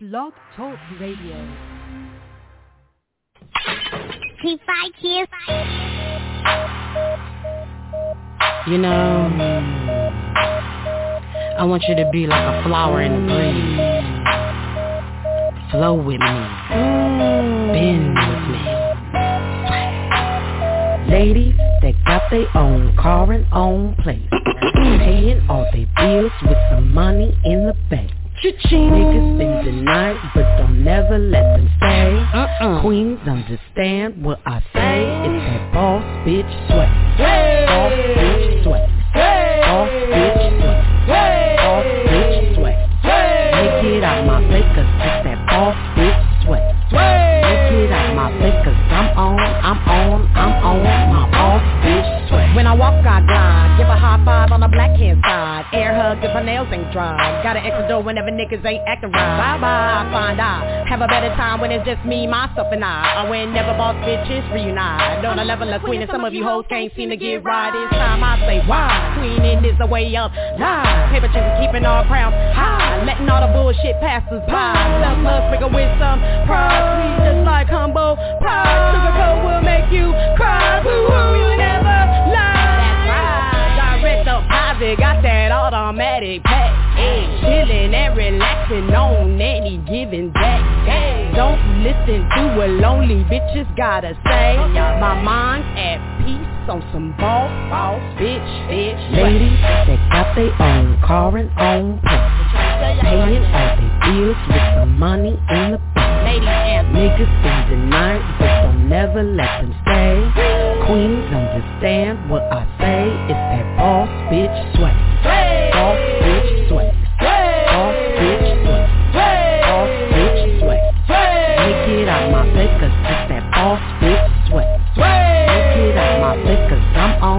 Blog Talk Radio. T5 Kids. You know, I want you to be like a flower in the breeze. Flow with me. Bend with me. Ladies that got their own car and own place, paying all their bills with some money in the bank. Niggas spend the night, but don't never let them stay. Queens understand what I say. It's that boss bitch sweat. Boss bitch sweat. Boss bitch sweat. Boss bitch sweat. Make it out my face, cause it's that boss bitch sweat. Make it out my face, cause I'm on my boss bitch sweat. When I walk, I glide, give a high five on the black hand side. Air hug if my nails ain't dry. Got an extra door whenever niggas ain't acting right. Bye-bye, I find I have a better time when it's just me, myself, and I. Or whenever boss bitches reunite. On a level of queen and some of you hoes can't seem to get right. It's time I say why. Queening is the way up, lie. Paper chasing, keeping all crowns high. Letting all the bullshit pass us by. Self-love, sprinkle with some pride. Sweet just like humble pie. Sugar coat will make you cry. Boo-hoo, you never lie. Direct deposit, got that automatic pay. Chillin' and relaxing on any given day. Don't listen to what lonely bitches gotta say. My mind's at peace on some boss bitch. Ladies that got their own car and own place, paying all their bills with some money in the bank. Niggas spend the night, but don't never let them stay. Queens understand what I say. It's that boss bitch sweat. Boss bitch sweat. Boss bitch sweat. Boss bitch sweat. Make it out my face, cause it's that boss bitch sweat. Make it out my face, cause I'm on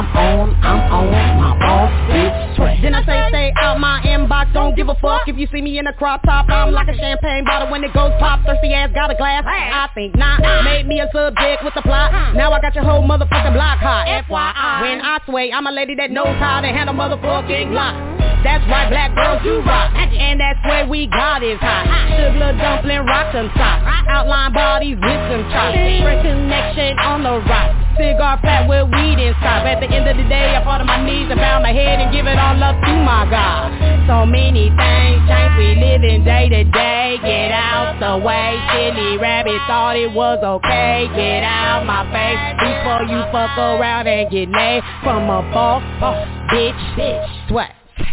my boss bitch sweat. Then I say stay out my inbox, don't give a fuck if you see me in a crop top. I'm like a champagne bottle when it goes pop. Thirsty ass got a glass, I think not. Made me a subject with the plot. Now I got your whole motherfucking block hot. FYI, when I sway, I'm a lady that knows how to handle motherfucking block. That's right, black girls do rock, and that's where we got is hot. Sugar dumpling, rock some socks. Outline bodies with some chops. Straight connection on the rock. Cigar fat with weed inside. At the end of the day, I fall to my knees and bow my head and give it all up to my God. So many things change, we living day to day. Get out the way, silly rabbit thought it was okay. Get out my face before you fuck around and get laid from a boss bitch sweat.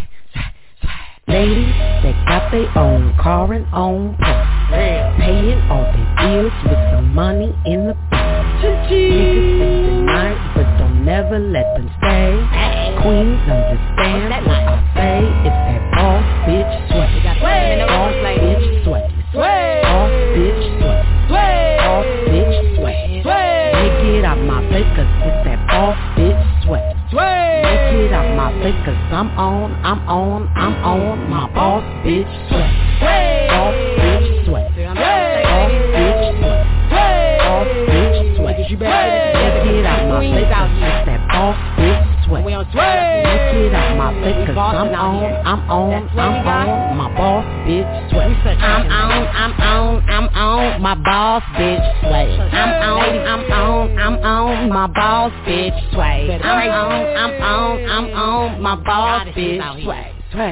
Ladies that got their own car and own place, paying all their bills with some money in the bank. Niggas spend the night, but don't never let them stay. Queens understand what I say. It's that boss bitch sweat. Boss bitch sweat. Boss bitch sweat. Boss bitch sweat. Make it out my face, cause it's that boss bitch sweat. Make it out my face, cause I'm on my boss bitch sweat. Boss bitch sweat. Boss bitch sweat. Boss bitch sweat. Make it out my face, cause it's that boss bitch sweat. Make it out my face, cause I'm on my boss bitch sweat. I'm on my boss bitch sweat. I'm on my boss bitch sway. I'm on my boss bitch sway.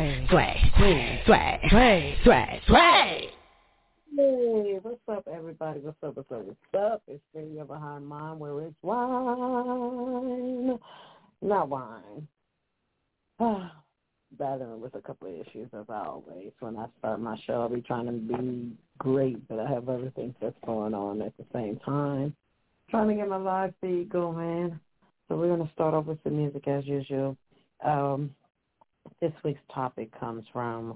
Sway. Hey, what's up, everybody? What's up? It's Radio Behind Mine, where it's wine, not wine. Battling with a couple of issues, as always. When I start my show, I'll be trying to be great, but I have other things that's going on at the same time. Trying to get my live feed going. So we're going to start off with some music as usual. This week's topic comes from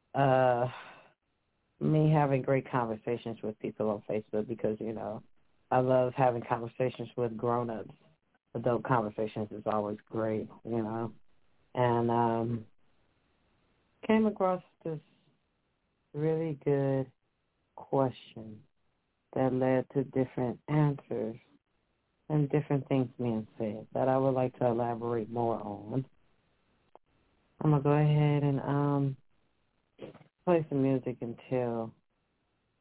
me having great conversations with people on Facebook because, you know, I love having conversations with grown-ups. Adult conversations is always great, you know. And came across this really good question that led to different answers and different things being said that I would like to elaborate more on. I'm going to go ahead and play some music until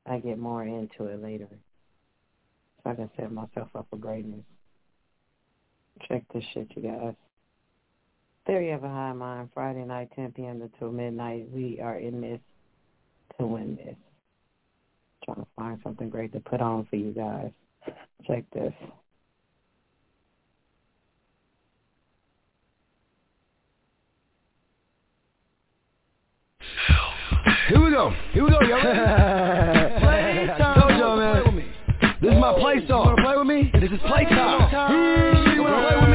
I get more into it later, so I can set myself up for greatness. Check this shit, you guys. Theory of a High Mind, Friday night, 10 p.m. to midnight. We are in this to win this. Trying to find something great to put on for you guys. Check this. Here we go, y'all ready? I told y'all, man. This is my play song. You wanna play with me? This is playtime. You wanna play with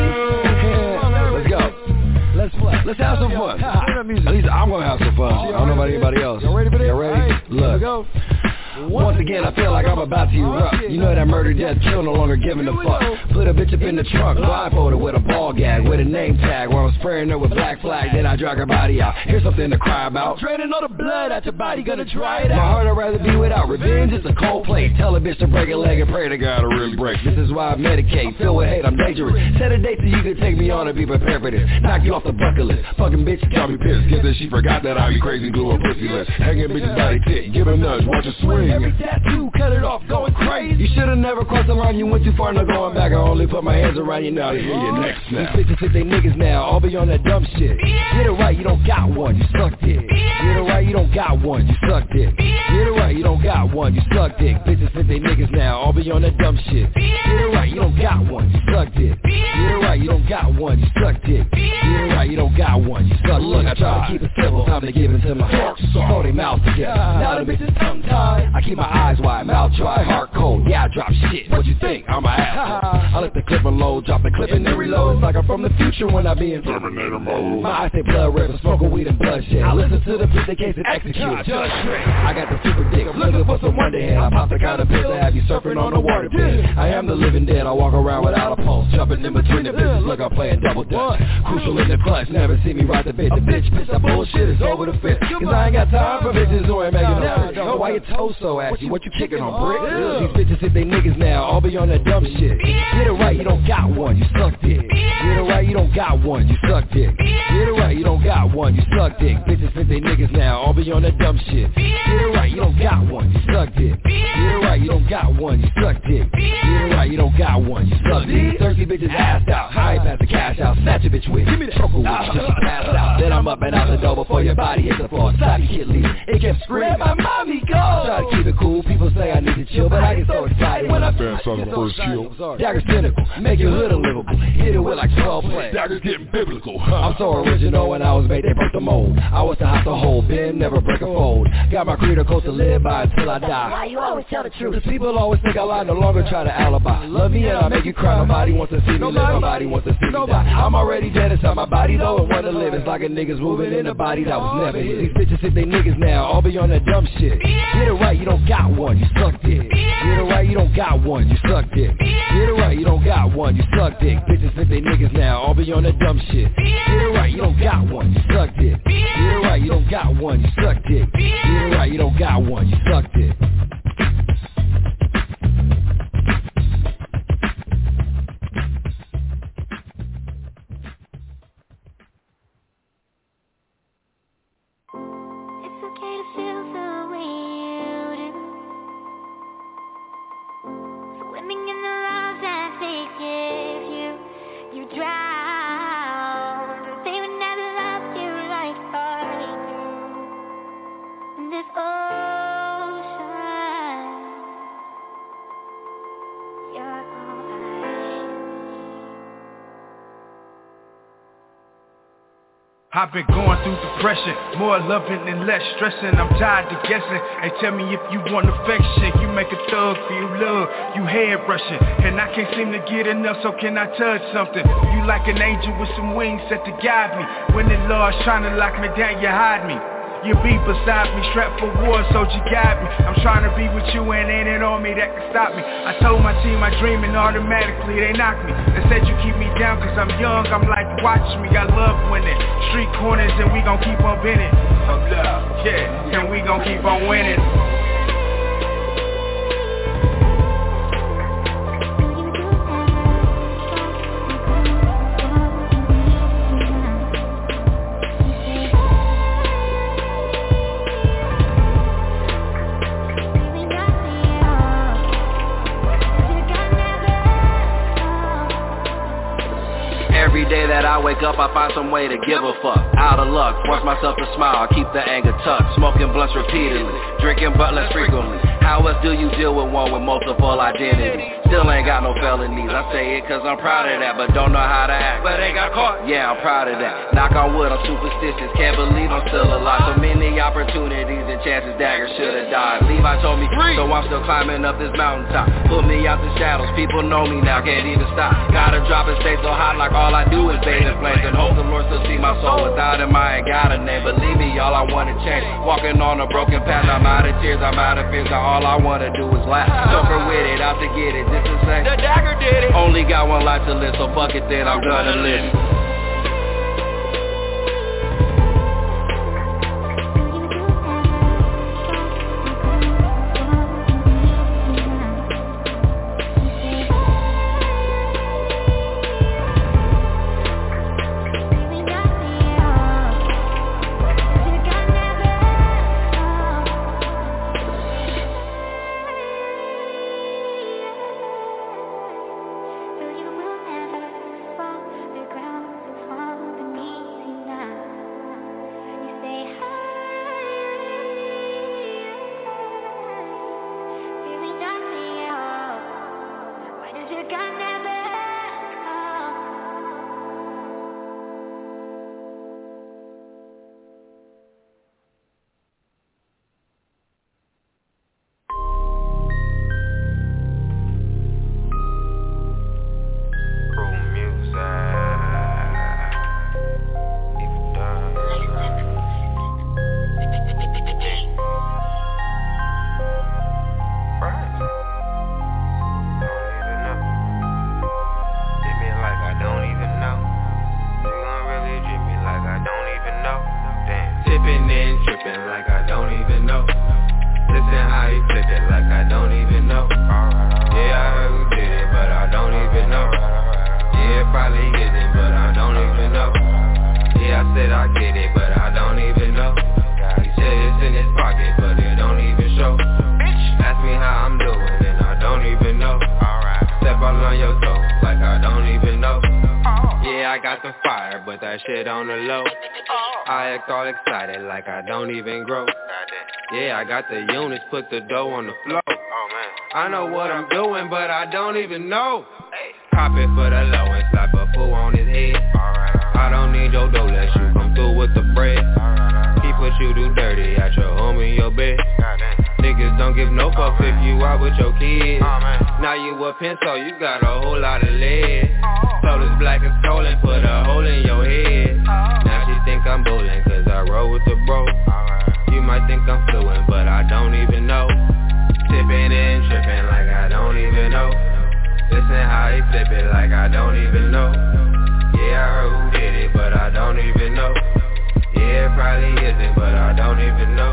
me? Let's go. Let's play. Let's have some fun. At least I'm gonna have some fun. I don't know about anybody else. Y'all ready for this? Y'all ready? Look. Once again, I feel like I'm about to erupt. You know that murder, death, kill, no longer giving a fuck. Put a bitch up in the trunk, blindfolded with a ball gag, with a name tag, where I'm spraying her with black flag, then I drag her body out. Here's something to cry about. Draining all the blood out your body, gonna dry it out. My heart I'd rather be without revenge, it's a cold plate. Tell a bitch to break a leg and pray to God to really break. This is why I medicate, filled with hate, I'm dangerous. Set a date so you can take me on and be prepared for this. Knock you off the bucket list, fucking bitch, got me pissed. Guess that she forgot that I be crazy, glue a pussy list. Hanging bitches body tick, give a nudge, watch her swing. Every tattoo, cut it off, going crazy. You should've never crossed the line, you went too far, no going back. I only put my hands around you now to hear your next snap. These bitches think they niggas now, all be on that dumb shit. Get it right, you don't got one, you suck dick. Get it right, you don't got one, you suck dick. Get it right, you don't got one, you suck dick. Bitches think they niggas now, all be on that dumb shit. Get it right, you don't got one, you suck dick. Get it right, you don't got one, you suck dick. Get it right, you don't got one, you suck. Look, I try to keep it civil, time to give it to my heart. Hold their mouth together. Now the bitches tongue tied. I keep my eyes wide, mouth dry, heart cold. Yeah, I drop shit. What you think? I'm an asshole. I let the clip unload, drop the clip and then reload. It's like I'm from the future when I be in Terminator mode. My eyes say blood rivers, smoking weed and bloodshed. I listen to the beat, the case and execute. I got the super dick, I'm looking for some wonder head. I pop the kind of pill to have you surfing on the water pit. I am the living dead, I walk around without a pulse, jumping in between the bitches. Look, I'm playing double dutch. Crucial in the clutch, never see me ride the bitch. The bitch, that bullshit is over the fence. Cause I ain't got time for bitches who ain't making no sense. Why your toes so ashy? What you kicking on, brick? These bitches think they niggas now, all be on that dumb shit. Get it right, you don't got one, you suck dick. Get it right, you don't got one, you suck dick. Get it right, you don't got one, you suck dick. Bitches think they niggas now, all be on that dumb shit. Get it right, you don't got one, you suck dick. Get it right, you don't got one, you suck dick. Get it right, you don't got one, you suck dick. Thirsty bitches assed out, I ain't pass the cash out, snatch a bitch with. Give me the chocolate with, just pass out. Then I'm up and out the door before your body hits the floor. Sloppy kid leave, it kept screaming, my mommy go. Try to keep it cool, people say I need to chill, but I get so excited when I feel on the first kill. Dagger's cynical, make your hood unlivable. Hit it with like 12 plays. Dagger's getting biblical. I'm so original when I was made, they broke the mold. I was the hot to hold, bend, never break a fold. Got my creed of code to live by until I die. Why you always tell the truth? Cause people always think I lie, no longer try to alibi. Love me and I make you cry, nobody wants to see me live, nobody wants to see me die. I'm already dead inside my body though and wanna live. It's like a nigga's moving in a body that was never hit. These bitches think they niggas now, all be on that dumb shit. Get it right, you don't got one, you suck dick. Get it right, you don't got one, you suck dick. Get it right, you don't got one, you suck dick. Bitches think they niggas now, all be on that dumb shit. Get it right, you don't got one, you suck dick. Get it right, you don't got one, you suck dick. Get it right, you don't got one, you suck dick. I've been going through depression, more loving and less stressing. I'm tired of guessing. Hey, tell me if you want affection. You make a thug feel love, you head rushing. And I can't seem to get enough, so can I touch something? You like an angel with some wings set to guide me. When the Lord's trying to lock me down, you hide me. You be beside me, strapped for war, so you got me. I'm trying to be with you and ain't it on me that can stop me. I told my team I dream and automatically they knock me. They said you keep me down cause I'm young, I'm like watch me. I love winning, street corners and we gon' keep on winning. Oh love, yeah, and we gon' keep on winning. that I wake up, I find some way to give a fuck. Out of luck, force myself to smile, keep the anger tucked. Smoking blunts repeatedly, drinking but less frequently. How else do you deal with one with multiple identities? Still ain't got no felonies, I say it cause I'm proud of that, but don't know how to act. But ain't got caught, yeah, I'm proud of that. Knock on wood, I'm superstitious, can't believe I'm still alive. So many opportunities and chances Dagger should've died. Levi told me, so I'm still climbing up this mountaintop. Put me out the shadows, people know me now, can't even stop. Gotta drop and stay so hot like all I do is bathe in flames. And hope the Lord still see my soul. Without him I ain't got a name. Believe me, all I wanna change. Walking on a broken path, I'm out of tears, I'm out of fears. Now all I wanna do is laugh. Joker with it, out to get it, just to say the Dagger did it. Only got one life to live, so fuck it then, I'm gonna live it. Got the units, put the dough on the floor. I know what I'm doing, but I don't even know. Pop it for the low and slap a fool on his head. I don't need your dough, let you come through with the bread. He put you do dirty at your home in your bed. Niggas don't give no fucks if you out with your kids. Now you a pencil, you got a whole lot of lead. So this black is stolen, put a hole in your head. Now she think I'm bullying, cause I roll with the bro. You might think I'm fluent, but I don't even know. Tipping and tripping like I don't even know. Listen how he flip it like I don't even know. Yeah, I heard who did it, but I don't even know. Yeah, it probably isn't, but I don't even know.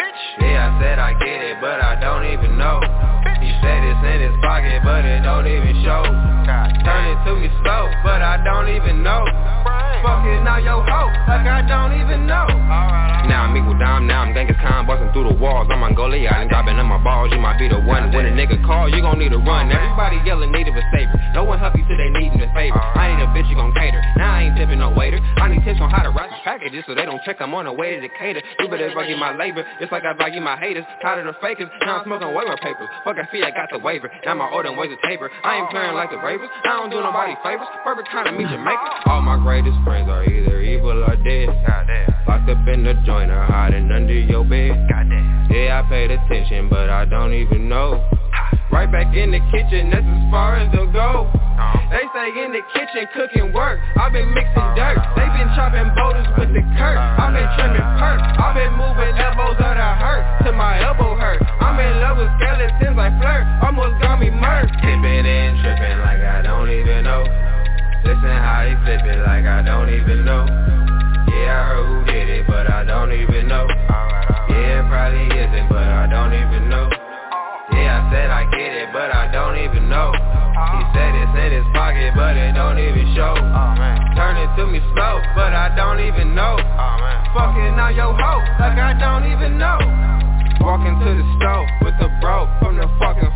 Yeah, I said I get it, but I don't even know. He said it's in his pocket, but it don't even show. Turn it to me slow, but I don't even know. Fucking on your hoe, like I don't even know. Now I'm equal dime, now I'm Genghis Khan, busting through the walls. I'm Mongolia, I ain't dropping in my balls, you might be the one. When a nigga call, you gon' need to run. Everybody yelling need a savior. No one help you till they need a favor. I ain't a bitch, you gon' cater. Now I ain't tipping no waiter. I need tips on how to write the packages so they don't check I'm on the way to Decatur. You better value my labor, just like I value my haters. Tired of the fakers, now I'm smoking waiver papers. Fuck I feel I got the waiver, now my order ways of taper. I ain't playing like the Ravens, I don't do nobody favors. Perfect time to meet Jamaica. All my greatest friends are either evil or dead. Locked up in the joint or hiding under your bed. Yeah, I paid attention, but I don't even know. Right back in the kitchen, that's as far as they'll go. They say in the kitchen cooking work. I've been mixing dirt. They been chopping boulders with the Kurt. I've been trimming perk. I've been moving elbows that I hurt till my elbow hurt. I'm in love with skeletons like Flirt. Almost got me murked. Tipping and tripping like I don't even know. Listen how he flip it like I don't even know. Yeah, I heard who did it, but I don't even know. Yeah, it probably isn't, but I don't even know. Yeah, I said I get it, but I don't even know. He said it's in his pocket, but it don't even show. Turn it to me slow, but I don't even know. Fucking on your hoe, like I don't even know. Walking to the stove with the bro from the fucking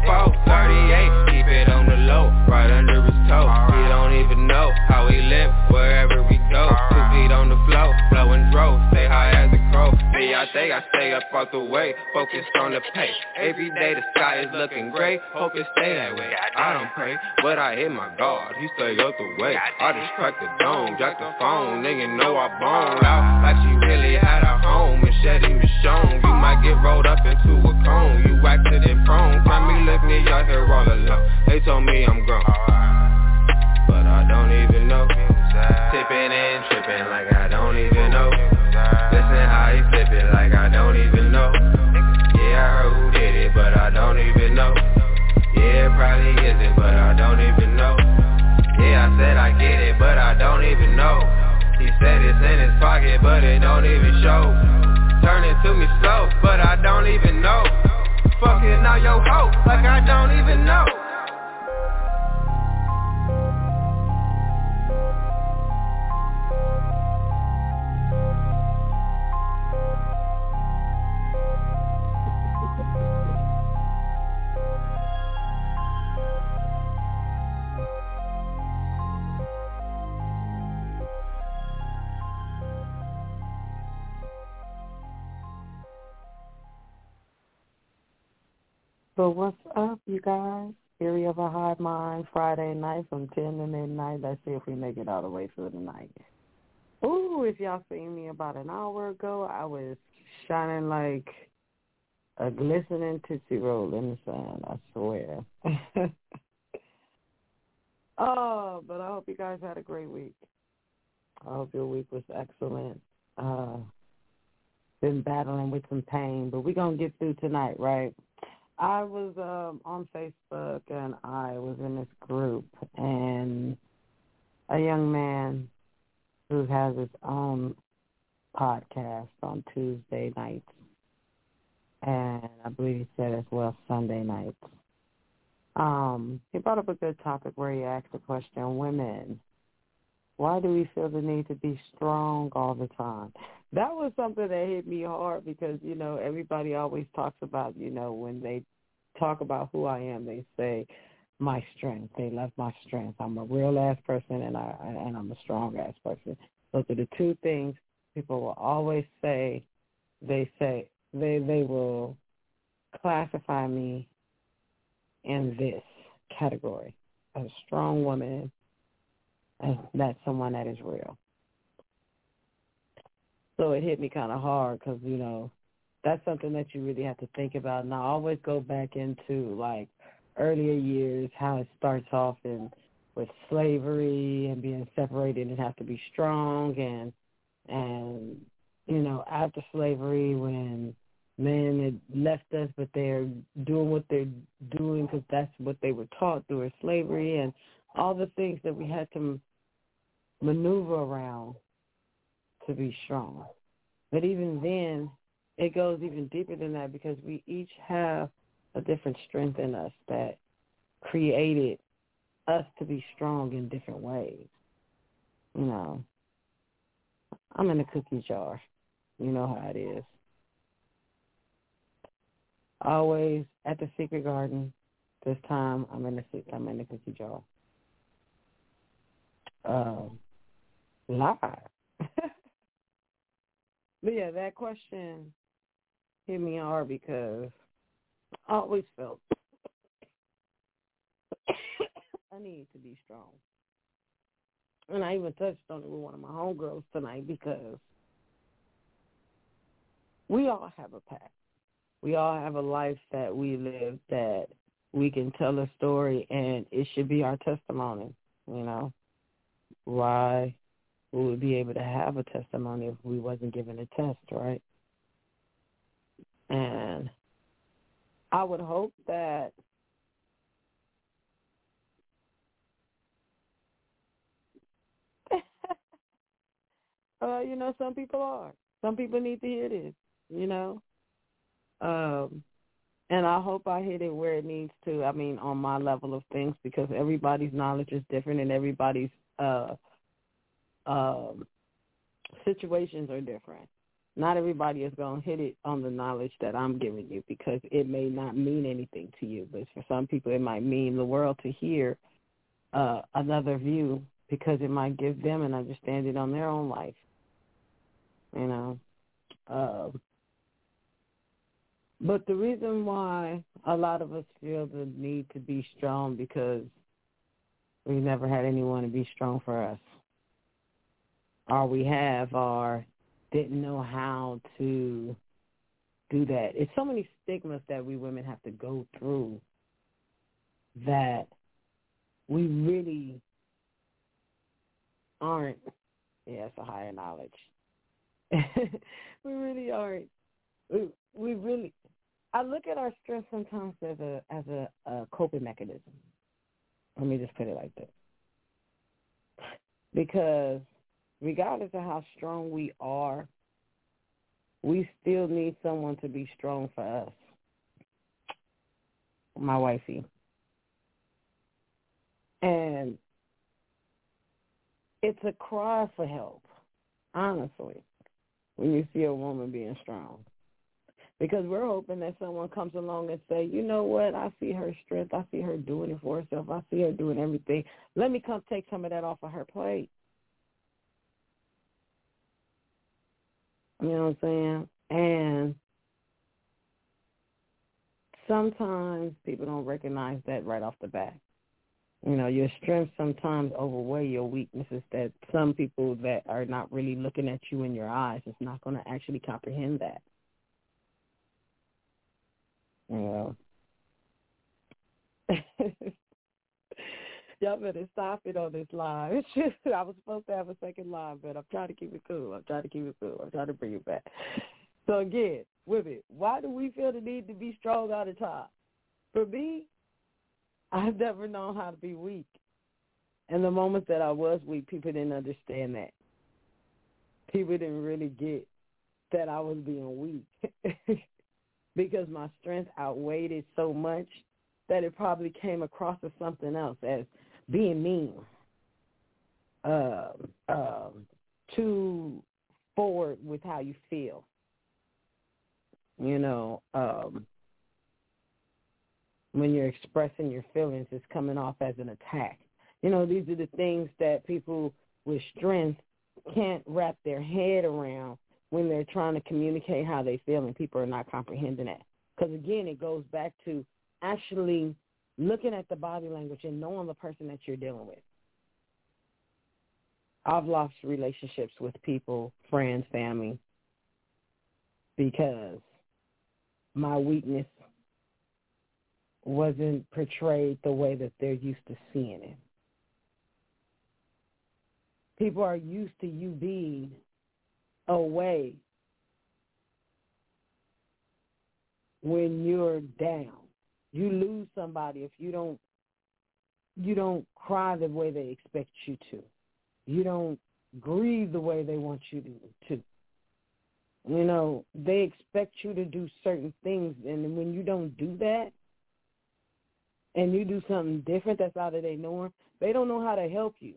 438. Keep it on the low, right under his toe. He don't even know how he limp wherever the way, focused on the pay. Every day the sky is looking gray, hope it stay that way. I don't pray, but I hit my God, he stay out the way. I just cracked the dome, dropped the phone, nigga know I boned out like she really had a home and shedding Michonne. You might get rolled up into a cone, you acted in prone. Find me look near your hair all alone. They told me I'm grown, but I don't even know. Tipping and tripping like I don't even know. Listen how he flip it like I don't even know. Yeah, I heard who did it, but I don't even know. Yeah, it probably isn't, but I don't even know. Yeah, I said I get it, but I don't even know. He said it's in his pocket, but it don't even show. Turn it to me slow, but I don't even know. Fucking out your hoe, like I don't even know. So what's up, you guys? Theory of a Hive Mind, Friday night from 10 to midnight. Let's see if we make it all the way through the night. Ooh, if y'all seen me about an hour ago, I was shining like a glistening Tootsie Roll in the sun, I swear. Oh, but I hope you guys had a great week. I hope your week was excellent. Been battling with some pain, but we're going to get through tonight, right? I was on Facebook, and I was in this group, and a young man who has his own podcast on Tuesday nights, and I believe he said as well Sunday nights. He brought up a good topic where he asked the question, women, why do we feel the need to be strong all the time? That was something that hit me hard because, you know, everybody always talks about, you know, when they talk about who I am, they say my strength. They love my strength. I'm a real-ass person and I'm a strong-ass person. Those are the two things people will always say. They will classify me in this category, a strong woman, and that's someone that is real. So it hit me kind of hard because, you know, that's something that you really have to think about. And I always go back into, like, earlier years, how it starts off with slavery and being separated and have to be strong. And you know, after slavery when men had left us, but they're doing what they're doing because that's what they were taught during slavery and all the things that we had to maneuver around to be strong. But even then, it goes even deeper than that because we each have a different strength in us that created us to be strong in different ways. You know, I'm in a cookie jar. You know how it is. Always at the Secret Garden. This time, I'm in the cookie jar. Live. But yeah, that question hit me hard because I always felt I need to be strong. And I even touched on it with one of my homegirls tonight because we all have a path. We all have a life that we live that we can tell a story and it should be our testimony, you know. Why we would be able to have a testimony if we wasn't given a test, right? And I would hope that you know, some people are. Some people need to hear this, you know. And I hope I hit it where it needs to, I mean, on my level of things, because everybody's knowledge is different and everybody's situations are different. Not everybody is going to hit it on the knowledge that I'm giving you because it may not mean anything to you. But for some people, it might mean the world to hear another view because it might give them an understanding on their own life, you know. But the reason why a lot of us feel the need to be strong because we never had anyone to be strong for us. All we have are didn't know how to do that. It's so many stigmas that we women have to go through that we really aren't. Yeah, it's a higher knowledge. We really aren't. We really. I look at our stress sometimes as a coping mechanism. Let me just put it like that. Because regardless of how strong we are, we still need someone to be strong for us. My wifey. And it's a cry for help, honestly, when you see a woman being strong. Because we're hoping that someone comes along and say, you know what, I see her strength. I see her doing it for herself. I see her doing everything. Let me come take some of that off of her plate. You know what I'm saying? And sometimes people don't recognize that right off the bat. You know, your strengths sometimes overweigh your weaknesses, that some people that are not really looking at you in your eyes is not going to actually comprehend that. You know. Y'all better stop it on this live. I was supposed to have a second live, but I'm trying to keep it cool. I'm trying to bring it back. So again, women, why do we feel the need to be strong all the time? For me, I've never known how to be weak. And the moments that I was weak, people didn't understand that. People didn't really get that I was being weak because my strength outweighed it so much that it probably came across as something else, as being mean, too forward with how you feel. You know, when you're expressing your feelings, it's coming off as an attack. You know, these are the things that people with strength can't wrap their head around when they're trying to communicate how they feel, and people are not comprehending that. Because, again, it goes back to actually looking at the body language and knowing the person that you're dealing with. I've lost relationships with people, friends, family, because my weakness wasn't portrayed the way that they're used to seeing it. People are used to you being away when you're down. You lose somebody if you don't cry the way they expect you to. You don't grieve the way they want you to. You know, they expect you to do certain things, and when you don't do that, and you do something different that's out of their norm, they don't know how to help you.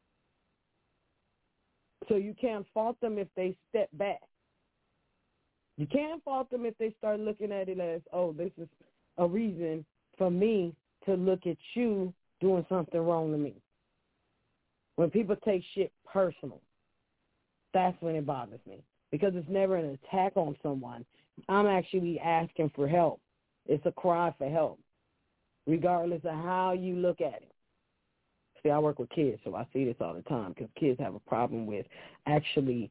So you can't fault them if they step back. You can't fault them if they start looking at it as, oh, this is a reason for me to look at you doing something wrong to me. When people take shit personal, that's when it bothers me, because it's never an attack on someone. I'm actually asking for help. It's a cry for help, regardless of how you look at it. See, I work with kids, so I see this all the time, because kids have a problem with actually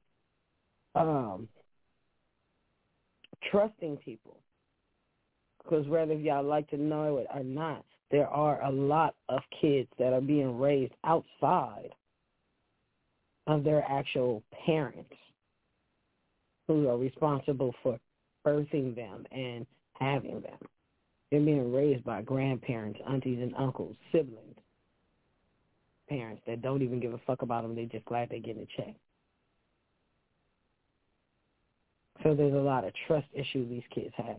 trusting people. Because whether y'all like to know it or not, there are a lot of kids that are being raised outside of their actual parents who are responsible for birthing them and having them. They're being raised by grandparents, aunties and uncles, siblings, parents that don't even give a fuck about them. They're just glad they're getting a check. So there's a lot of trust issues these kids have.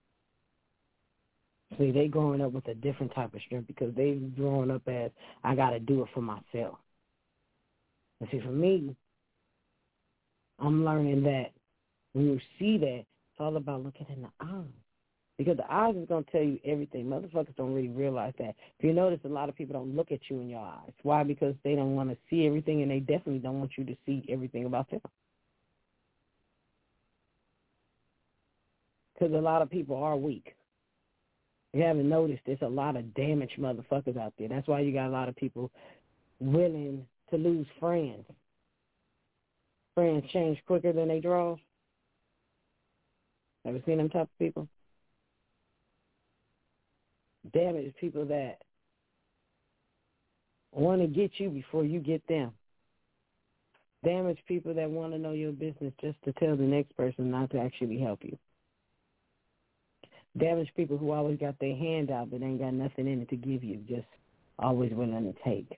See, they growing up with a different type of strength because they've grown up as, I got to do it for myself. And see, for me, I'm learning that when you see that, it's all about looking in the eyes. Because the eyes is going to tell you everything. Motherfuckers don't really realize that. If you notice, a lot of people don't look at you in your eyes. Why? Because they don't want to see everything, and they definitely don't want you to see everything about them. because a lot of people are weak. You haven't noticed there's a lot of damaged motherfuckers out there. That's why you got a lot of people willing to lose friends. Friends change quicker than they draw. Ever seen them type of people? Damaged people that want to get you before you get them. Damaged people that want to know your business just to tell the next person, not to actually help you. Damaged people who always got their hand out but ain't got nothing in it to give you, just always willing to take.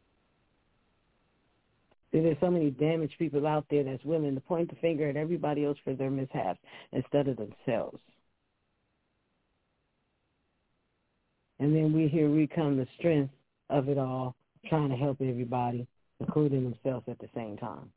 See, there's so many damaged people out there that's willing to point the finger at everybody else for their mishaps instead of themselves. And then here we come the strength of it all, trying to help everybody, including themselves at the same time.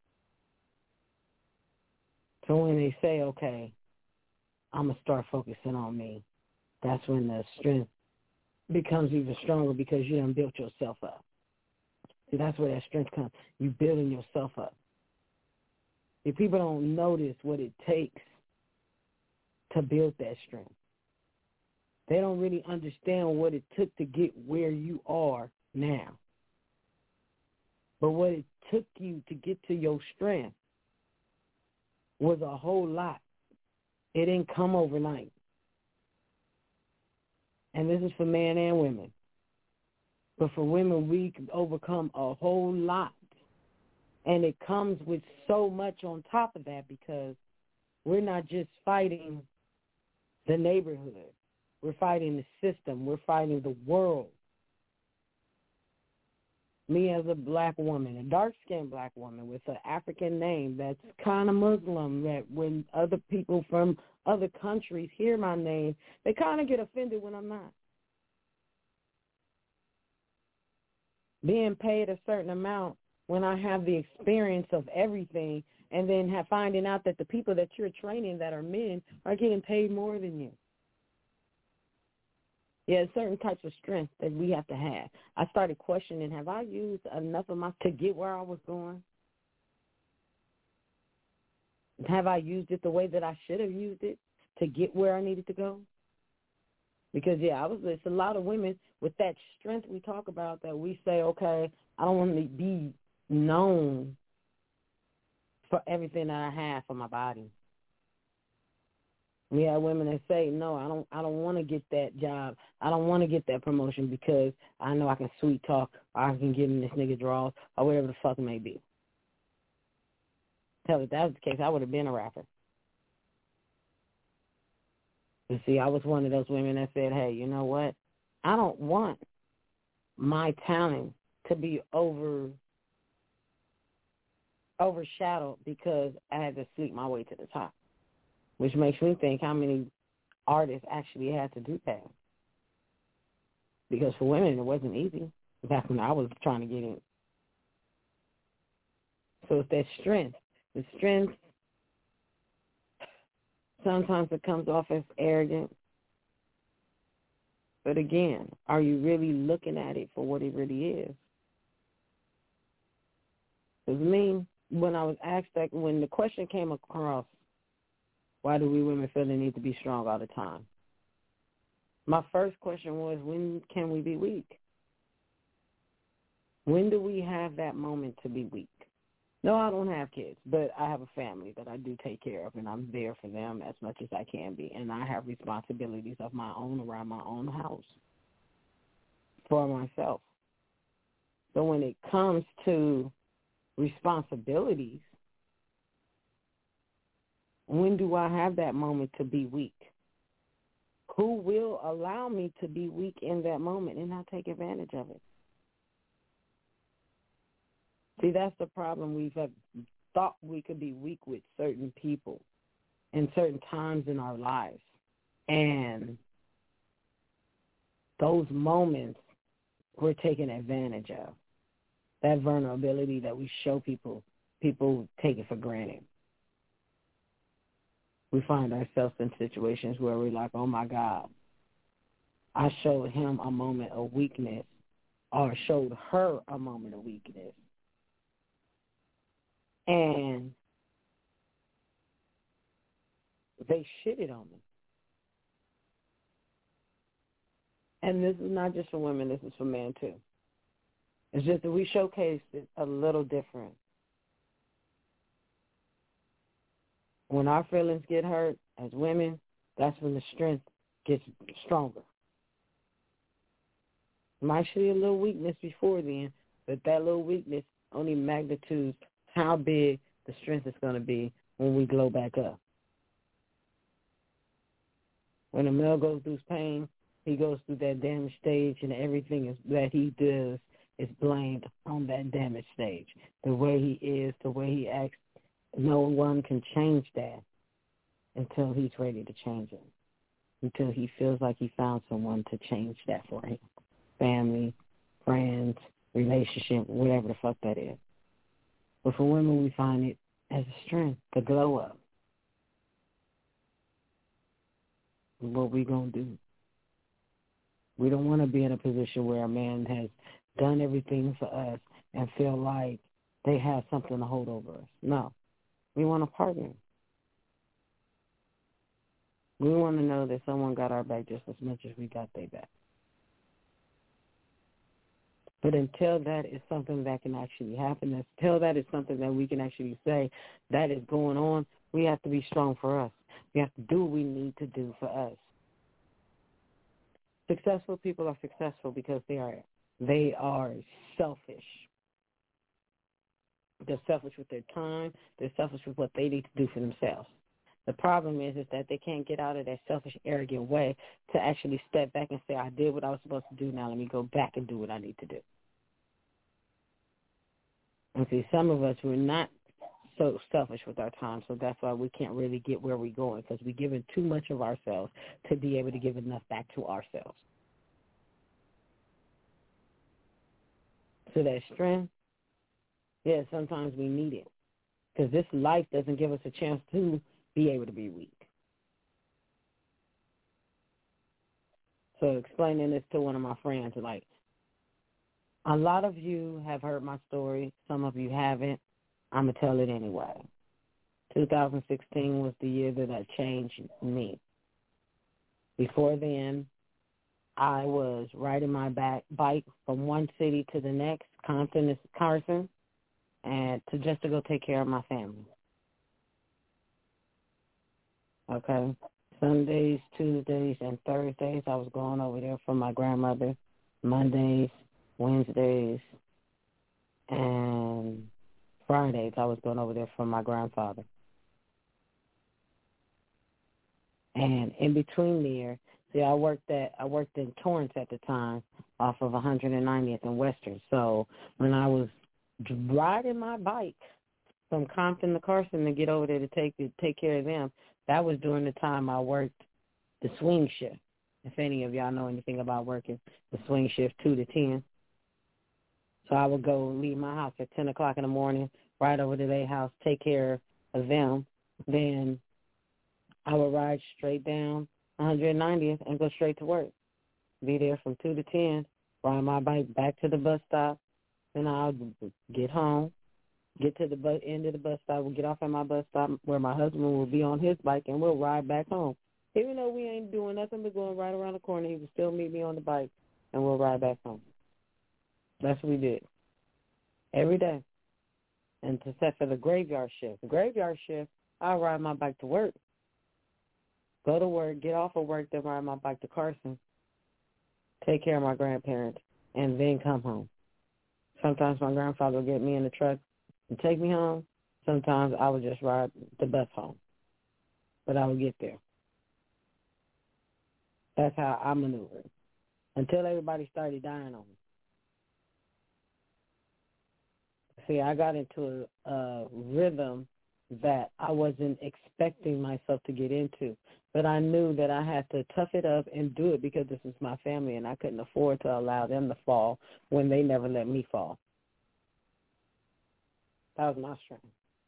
So when they say, okay, I'm going to start focusing on me, that's when the strength becomes even stronger because you done built yourself up. See, that's where that strength comes. You building yourself up. If people don't notice what it takes to build that strength, they don't really understand what it took to get where you are now. But what it took you to get to your strength was a whole lot. It didn't come overnight. And this is for men and women. But for women, we can overcome a whole lot. And it comes with so much on top of that because we're not just fighting the neighborhood. We're fighting the system. We're fighting the world. Me as a black woman, a dark-skinned black woman with an African name that's kind of Muslim, that when other people from other countries hear my name, they kind of get offended when I'm not. Being paid a certain amount when I have the experience of everything and then finding out that the people that you're training that are men are getting paid more than you. Yeah, certain types of strength that we have to have. I started questioning, have I used enough of my to get where I was going? Have I used it the way that I should have used it to get where I needed to go? Because, there's a lot of women with that strength we talk about that we say, okay, I don't want to be known for everything that I have for my body. We have women that say, no, I don't want to get that job. I don't want to get that promotion because I know I can sweet talk or I can give him this nigga draws or whatever the fuck it may be. Hell, if that was the case, I would have been a rapper. You see, I was one of those women that said, hey, you know what? I don't want my talent to be overshadowed because I had to sleep my way to the top. Which makes me think how many artists actually had to do that. Because for women, it wasn't easy back when I was trying to get in. So it's that strength. The strength, sometimes it comes off as arrogant. But again, are you really looking at it for what it really is? Because me, when I was asked that, when the question came across, why do we women feel the need to be strong all the time? My first question was, when can we be weak? When do we have that moment to be weak? No, I don't have kids, but I have a family that I do take care of, and I'm there for them as much as I can be. And I have responsibilities of my own around my own house for myself. So when it comes to responsibilities, when do I have that moment to be weak? Who will allow me to be weak in that moment and not take advantage of it? See, that's the problem. We've thought we could be weak with certain people in certain times in our lives. And those moments we're taking advantage of. That vulnerability that we show people take it for granted. We find ourselves in situations where we're like, oh, my God, I showed him a moment of weakness or showed her a moment of weakness. And they shitted on me. And this is not just for women, this is for men too. It's just that we showcase it a little different. When our feelings get hurt as women, that's when the strength gets stronger. Might show you a little weakness before then, but that little weakness only magnitudes how big the strength is going to be when we glow back up. When a male goes through pain, he goes through that damage stage, and everything that he does is blamed on that damage stage. The way he is, the way he acts, no one can change that until he's ready to change it, until he feels like he found someone to change that for him. Family, friends, relationship, whatever the fuck that is. But for women, we find it as a strength, the glow up. What we going to do? We don't want to be in a position where a man has done everything for us and feel like they have something to hold over us. No. We want a partner. We want to know that someone got our back just as much as we got their back. But until that is something that can actually happen, until that is something that we can actually say that is going on, we have to be strong for us. We have to do what we need to do for us. Successful people are successful because they are selfish. They're selfish with their time. They're selfish with what they need to do for themselves. The problem is that they can't get out of that selfish, arrogant way to actually step back and say, I did what I was supposed to do, now let me go back and do what I need to do. And see, some of us, we're not so selfish with our time, so that's why we can't really get where we're going, because we're giving too much of ourselves to be able to give enough back to ourselves. So that strength, yeah, sometimes we need it, because this life doesn't give us a chance to be able to be weak. So explaining this to one of my friends, like, a lot of you have heard my story. Some of you haven't. I'm going to tell it anyway. 2016 was the year that I changed me. Before then, I was riding my bike from one city to the next, Carson, and to go take care of my family. Okay? Sundays, Tuesdays, and Thursdays, I was going over there for my grandmother. Mondays, Wednesdays, and Fridays, I was going over there for my grandfather. And in between there, see, I worked in Torrance at the time, off of 190th and Western. So when I was riding my bike from Compton to Carson to get over there to take care of them, that was during the time I worked the swing shift. If any of y'all know anything about working the swing shift 2 to 10. So I would go leave my house at 10 o'clock in the morning, ride over to their house, take care of them. Then I would ride straight down 190th and go straight to work. Be there from 2 to 10, ride my bike back to the bus stop. Then I'll get home, get to the end of the bus stop, we'll get off at my bus stop where my husband will be on his bike, and we'll ride back home. Even though we ain't doing nothing but going right around the corner, he would still meet me on the bike, and we'll ride back home. That's what we did every day. And to set for the graveyard shift. The graveyard shift, I'll ride my bike to work. Go to work, get off of work, then ride my bike to Carson, take care of my grandparents, and then come home. Sometimes my grandfather would get me in the truck and take me home. Sometimes I would just ride the bus home. But I would get there. That's how I maneuvered. Until everybody started dying on me. See, I got into a rhythm that I wasn't expecting myself to get into. But I knew that I had to tough it up and do it because this is my family, and I couldn't afford to allow them to fall when they never let me fall. That was my strength.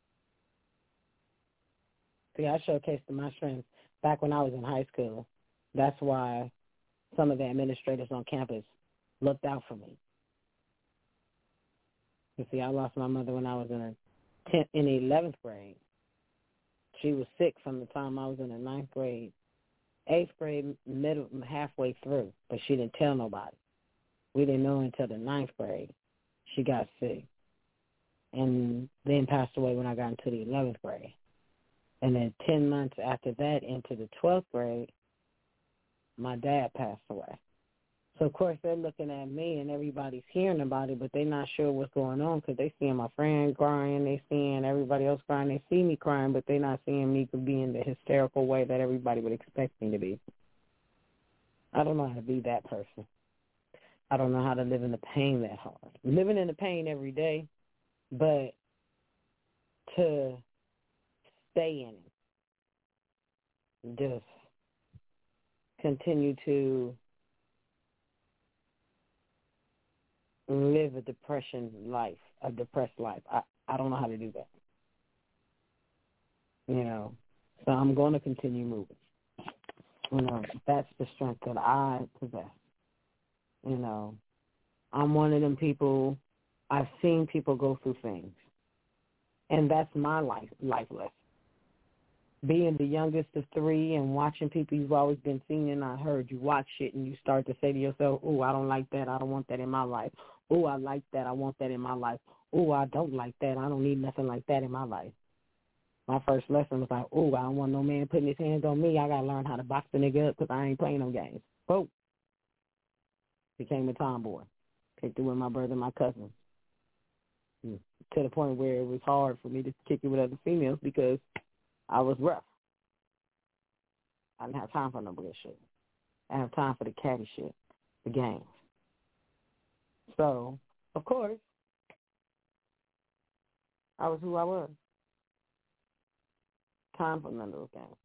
See, I showcased my strength back when I was in high school. That's why some of the administrators on campus looked out for me. You see, I lost my mother when I was in the 11th grade. She was sick from the time I was in the 9th grade 8th grade, halfway through, but she didn't tell nobody. We didn't know until the 9th grade. She got sick and then passed away when I got into the 11th grade. And then 10 months after that, into the 12th grade, my dad passed away. So, of course, they're looking at me and everybody's hearing about it, but they're not sure what's going on because they seeing my friend crying, they seeing everybody else crying, they see me crying, but they're not seeing me be in the hysterical way that everybody would expect me to be. I don't know how to be that person. I don't know how to live in the pain that hard. I'm living in the pain every day, but to stay in it, just continue to live a depressed life. I don't know how to do that. So I'm going to continue moving. That's the strength that I possess. I'm one of them people, I've seen people go through things, and that's my life lesson. Being the youngest of 3 and watching people you've always been seeing, and I heard you watch shit and you start to say to yourself, oh, I don't like that, I don't want that in my life. Oh, I like that, I want that in my life. Oh, I don't like that, I don't need nothing like that in my life. My first lesson was like, oh, I don't want no man putting his hands on me. I got to learn how to box the nigga up because I ain't playing no games. Boom. Became a tomboy. Kicked it with my brother and my cousin. To the point where it was hard for me to kick it with other females because I was rough. I didn't have time for no bullshit. I didn't have time for the catty shit, the games. So, of course, I was who I was. Time for none of those games.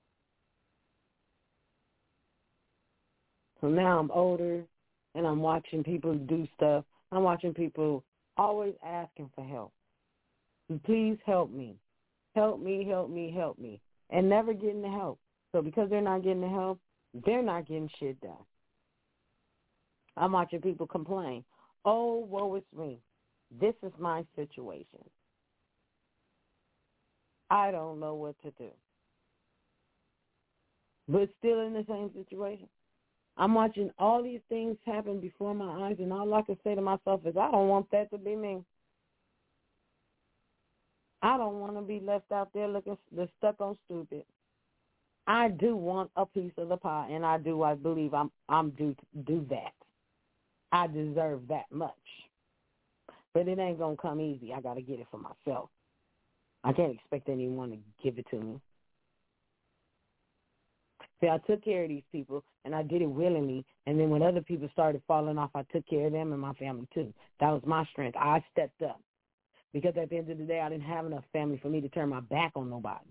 So now I'm older, and I'm watching people do stuff. I'm watching people always asking for help. Please help me. Help me, help me, help me. And never getting the help. So because they're not getting the help, they're not getting shit done. I'm watching people complain. Oh, woe is me. This is my situation. I don't know what to do. But still in the same situation. I'm watching all these things happen before my eyes, and all I can say to myself is, I don't want that to be me. I don't want to be left out there looking stuck on stupid. I do want a piece of the pie, and I believe I'm due to do that. I deserve that much. But it ain't going to come easy. I got to get it for myself. I can't expect anyone to give it to me. See, I took care of these people, and I did it willingly, and then when other people started falling off, I took care of them and my family too. That was my strength. I stepped up because at the end of the day, I didn't have enough family for me to turn my back on nobody.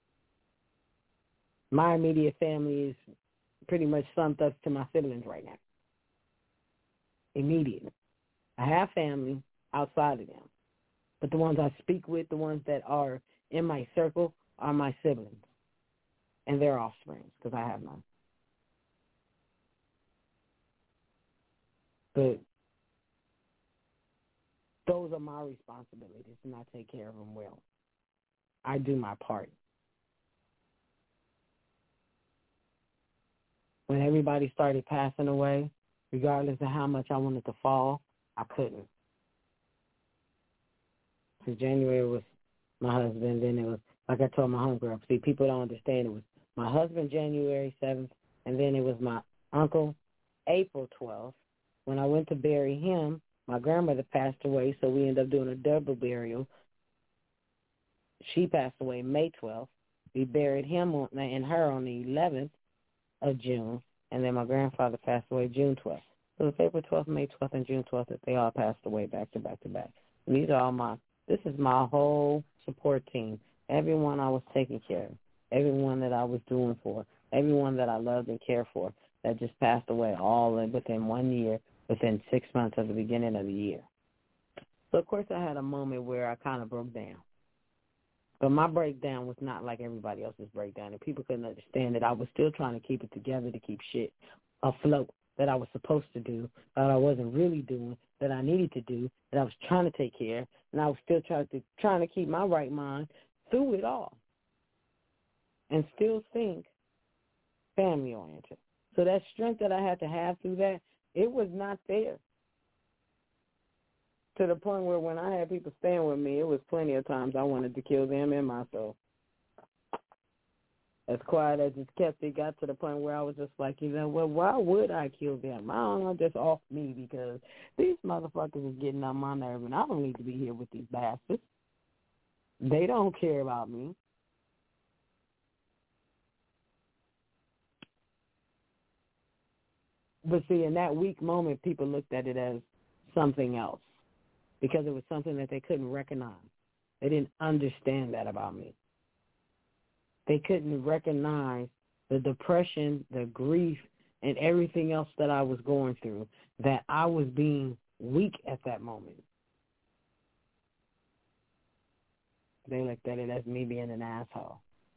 My immediate family is pretty much summed up to my siblings right now. Immediately. I have family outside of them. But the ones I speak with, the ones that are in my circle, are my siblings and their offspring, because I have none. But those are my responsibilities, and I take care of them well. I do my part. When everybody started passing away, regardless of how much I wanted to fall, I couldn't. So January was my husband, then it was, like I told my homegirl, see, people don't understand, it was my husband January 7th, and then it was my uncle April 12th. When I went to bury him, my grandmother passed away, so we ended up doing a double burial. She passed away May 12th. We buried him and her on the 11th of June, and then my grandfather passed away June 12th. So it's April 12th, May 12th, and June 12th that they all passed away back to back to back. And these are all this is my whole support team. Everyone I was taking care of, everyone that I was doing for, everyone that I loved and cared for that just passed away all within 1 year, within 6 months of the beginning of the year. So, of course, I had a moment where I kind of broke down. But my breakdown was not like everybody else's breakdown, and people couldn't understand that I was still trying to keep it together to keep shit afloat that I was supposed to do, that I wasn't really doing, that I needed to do, that I was trying to take care, and I was still trying to keep my right mind through it all and still think family-oriented. So that strength that I had to have through that, it was not there. To the point where when I had people staying with me, it was plenty of times I wanted to kill them and myself. As quiet as it kept, it got to the point where I was just like, well, why would I kill them? I don't know, just off me, because these motherfuckers is getting on my nerve, and I don't need to be here with these bastards. They don't care about me. But see, in that weak moment, people looked at it as something else because it was something that they couldn't recognize. They didn't understand that about me. They couldn't recognize the depression, the grief, and everything else that I was going through, that I was being weak at that moment. They looked at it as me being an asshole.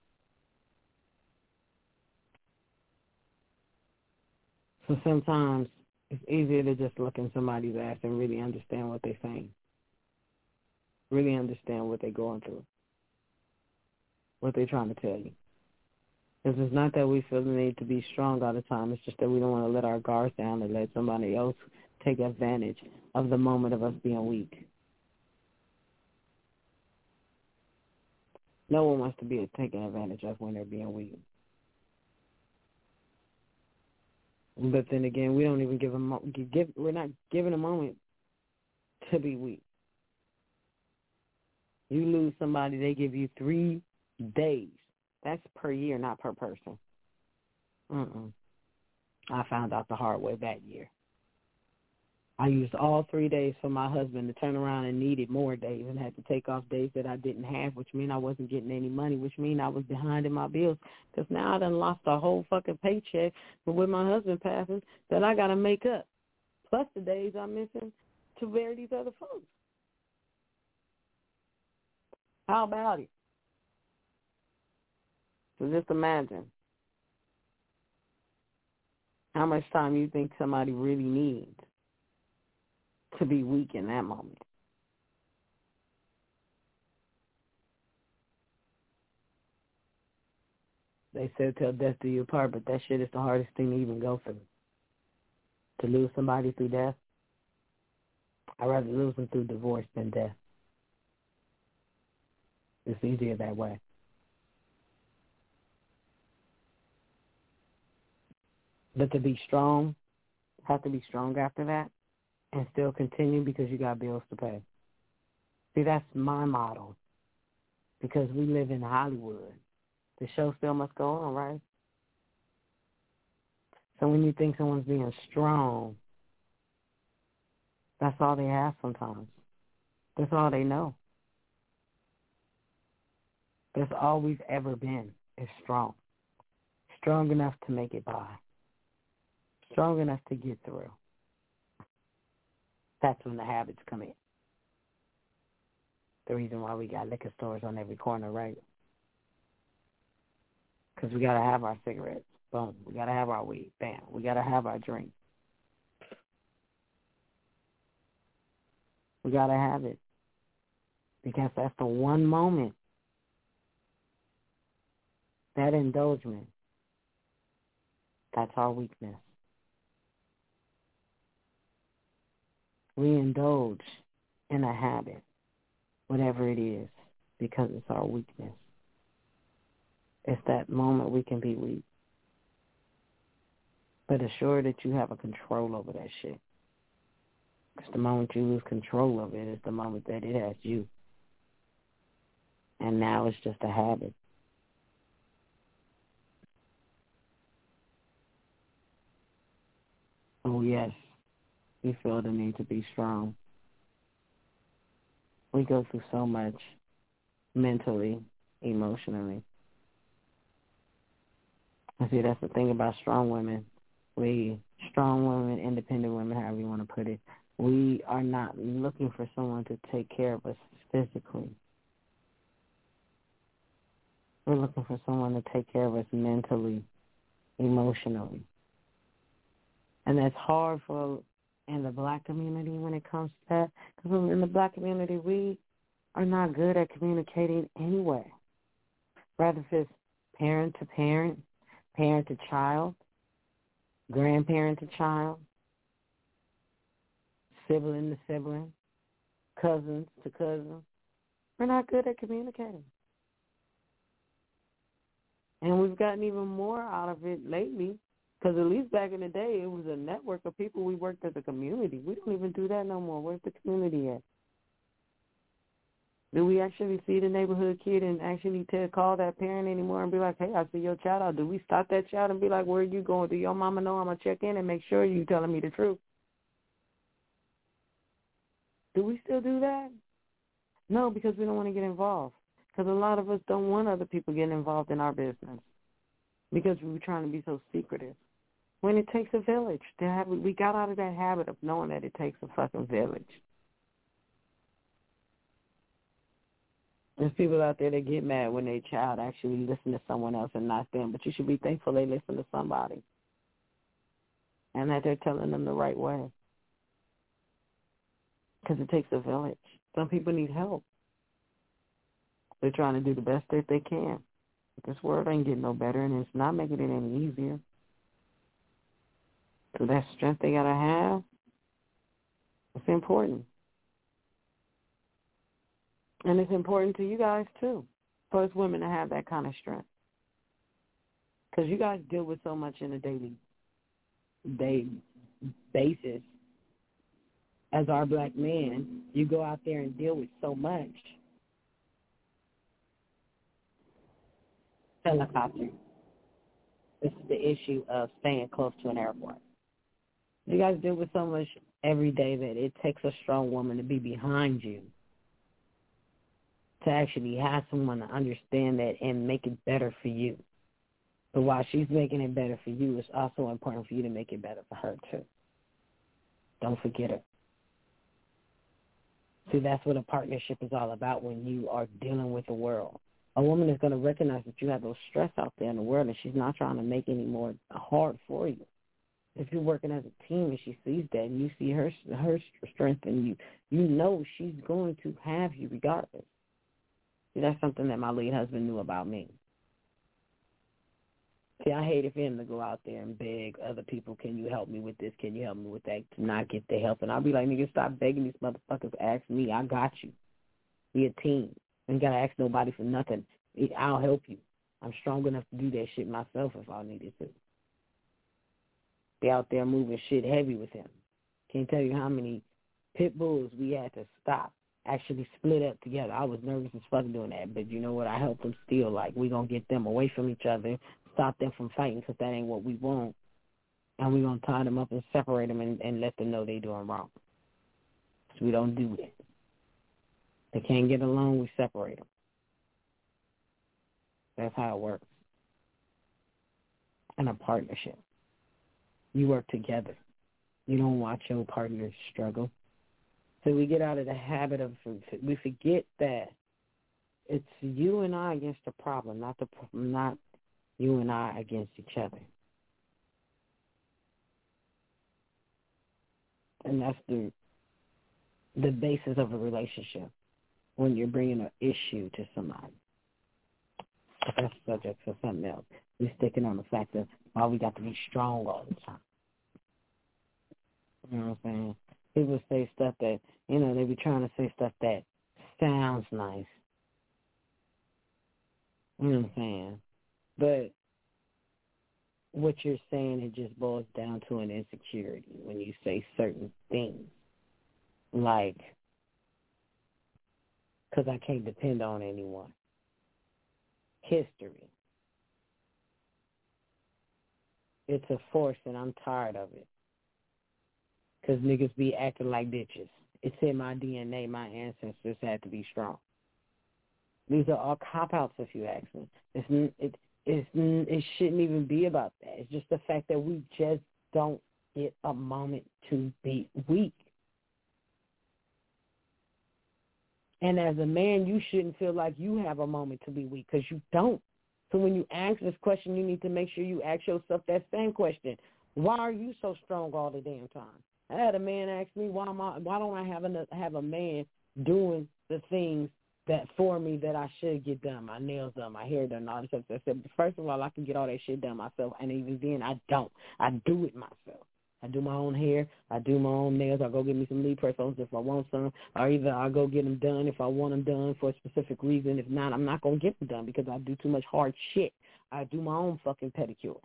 So sometimes it's easier to just look in somebody's ass and really understand what they're saying. Really understand what they're going through. What they're trying to tell you. Because it's not that we feel the need to be strong all the time. It's just that we don't want to let our guards down and let somebody else take advantage of the moment of us being weak. No one wants to be taken advantage of when they're being weak. But then again, we don't even we're not given a moment to be weak. You lose somebody, they give you 3 days. That's per year, not per person. I found out the hard way that year. I used all 3 days for my husband to turn around and needed more days and had to take off days that I didn't have, which means I wasn't getting any money, which means I was behind in my bills, because now I done lost a whole fucking paycheck with my husband passing that I got to make up, plus the days I'm missing to bury these other folks. How about it? So just imagine how much time you think somebody really needs to be weak in that moment. They said till death do you apart, but that shit is the hardest thing to even go through. To lose somebody through death, I'd rather lose them through divorce than death. It's easier that way. But to be strong, have to be strong after that and still continue because you got bills to pay. See, that's my model, because we live in Hollywood. The show still must go on, right? So when you think someone's being strong, that's all they have sometimes. That's all they know. That's all we've ever been, is strong. Strong enough to make it by. Strong enough to get through. That's when the habits come in. The reason why we got liquor stores on every corner, right? Because we got to have our cigarettes. Boom. We got to have our weed. Bam. We got to have our drink. We got to have it. Because that's the one moment. That indulgence. That's our weakness. We indulge in a habit, whatever it is, because it's our weakness. It's that moment we can be weak. But assure that you have a control over that shit. Because the moment you lose control of it is the moment that it has you. And now it's just a habit. Oh, yes. We feel the need to be strong. We go through so much mentally, emotionally. I see that's the thing about strong women. Strong women, independent women, however you want to put it, we are not looking for someone to take care of us physically. We're looking for someone to take care of us mentally, emotionally. And that's hard for in the black community when it comes to that. Because in the black community, we are not good at communicating anyway. Rather if it's parent to parent, parent to child, grandparent to child, sibling to sibling, cousins to cousins. We're not good at communicating. And we've gotten even more out of it lately, because at least back in the day, it was a network of people. We worked as a community. We don't even do that no more. Where's the community at? Do we actually see the neighborhood kid and actually call that parent anymore and be like, hey, I see your child out? Do we stop that child and be like, where are you going? Do your mama know I'm going to check in and make sure you're telling me the truth? Do we still do that? No, because we don't want to get involved. Because a lot of us don't want other people getting involved in our business because we're trying to be so secretive. When it takes a village to have, we got out of that habit of knowing that it takes a fucking village. There's people out there that get mad when their child actually listen to someone else and not them, but you should be thankful they listen to somebody and that they're telling them the right way, because it takes a village. Some people need help. They're trying to do the best that they can. But this world ain't getting no better, and it's not making it any easier. So that strength they got to have, it's important. And it's important to you guys, too, for us women to have that kind of strength. Because you guys deal with so much in a daily basis. As our black men, you go out there and deal with so much. Helicopter. This is the issue of staying close to an airport. You guys deal with so much every day that it takes a strong woman to be behind you, to actually have someone to understand that and make it better for you. But while she's making it better for you, it's also important for you to make it better for her, too. Don't forget it. See, that's what a partnership is all about when you are dealing with the world. A woman is going to recognize that you have those stress out there in the world, and she's not trying to make any more hard for you. If you're working as a team and she sees that and you see her strength in you, you know she's going to have you regardless. See, that's something that my late husband knew about me. See, I hated for him to go out there and beg other people, can you help me with this, can you help me with that, to not get the help. And I'll be like, nigga, stop begging these motherfuckers. Ask me. I got you. We a team. I ain't got to ask nobody for nothing. I'll help you. I'm strong enough to do that shit myself if I needed to. Be out there moving shit heavy with him. Can't tell you how many pit bulls we had to stop, actually split up together. I was nervous as fuck doing that, but you know what? I helped them still. Like, we going to get them away from each other, stop them from fighting, because that ain't what we want. And we going to tie them up and separate them and let them know they doing wrong. So we don't do that. They can't get along, we separate them. That's how it works. And a partnership. You work together. You don't watch your partner struggle. So we get out of the habit of, we forget that it's you and I against the problem, not you and I against each other. And that's the basis of a relationship when you're bringing an issue to somebody. But that's subject for something else. We're sticking on the fact that why we got to be strong all the time. You know what I'm saying? People say stuff that, you know, they be trying to say stuff that sounds nice. You know what I'm saying? But what you're saying, it just boils down to an insecurity when you say certain things. Like, because I can't depend on anyone. History. It's a force, and I'm tired of it. Because niggas be acting like bitches. It's in my DNA. My ancestors had to be strong. These are all cop-outs, if you ask me. It shouldn't even be about that. It's just the fact that we just don't get a moment to be weak. And as a man, you shouldn't feel like you have a moment to be weak, because you don't. So when you ask this question, you need to make sure you ask yourself that same question. Why are you so strong all the damn time? I had a man ask me, why don't I have a man doing the things that for me that I should get done, my nails done, my hair done, all this stuff. I said, first of all, I can get all that shit done myself, and even then I don't. I do it myself. I do my own hair. I do my own nails. I go get me some lead press-ons if I want some, or either I go get them done if I want them done for a specific reason. If not, I'm not going to get them done because I do too much hard shit. I do my own fucking pedicure.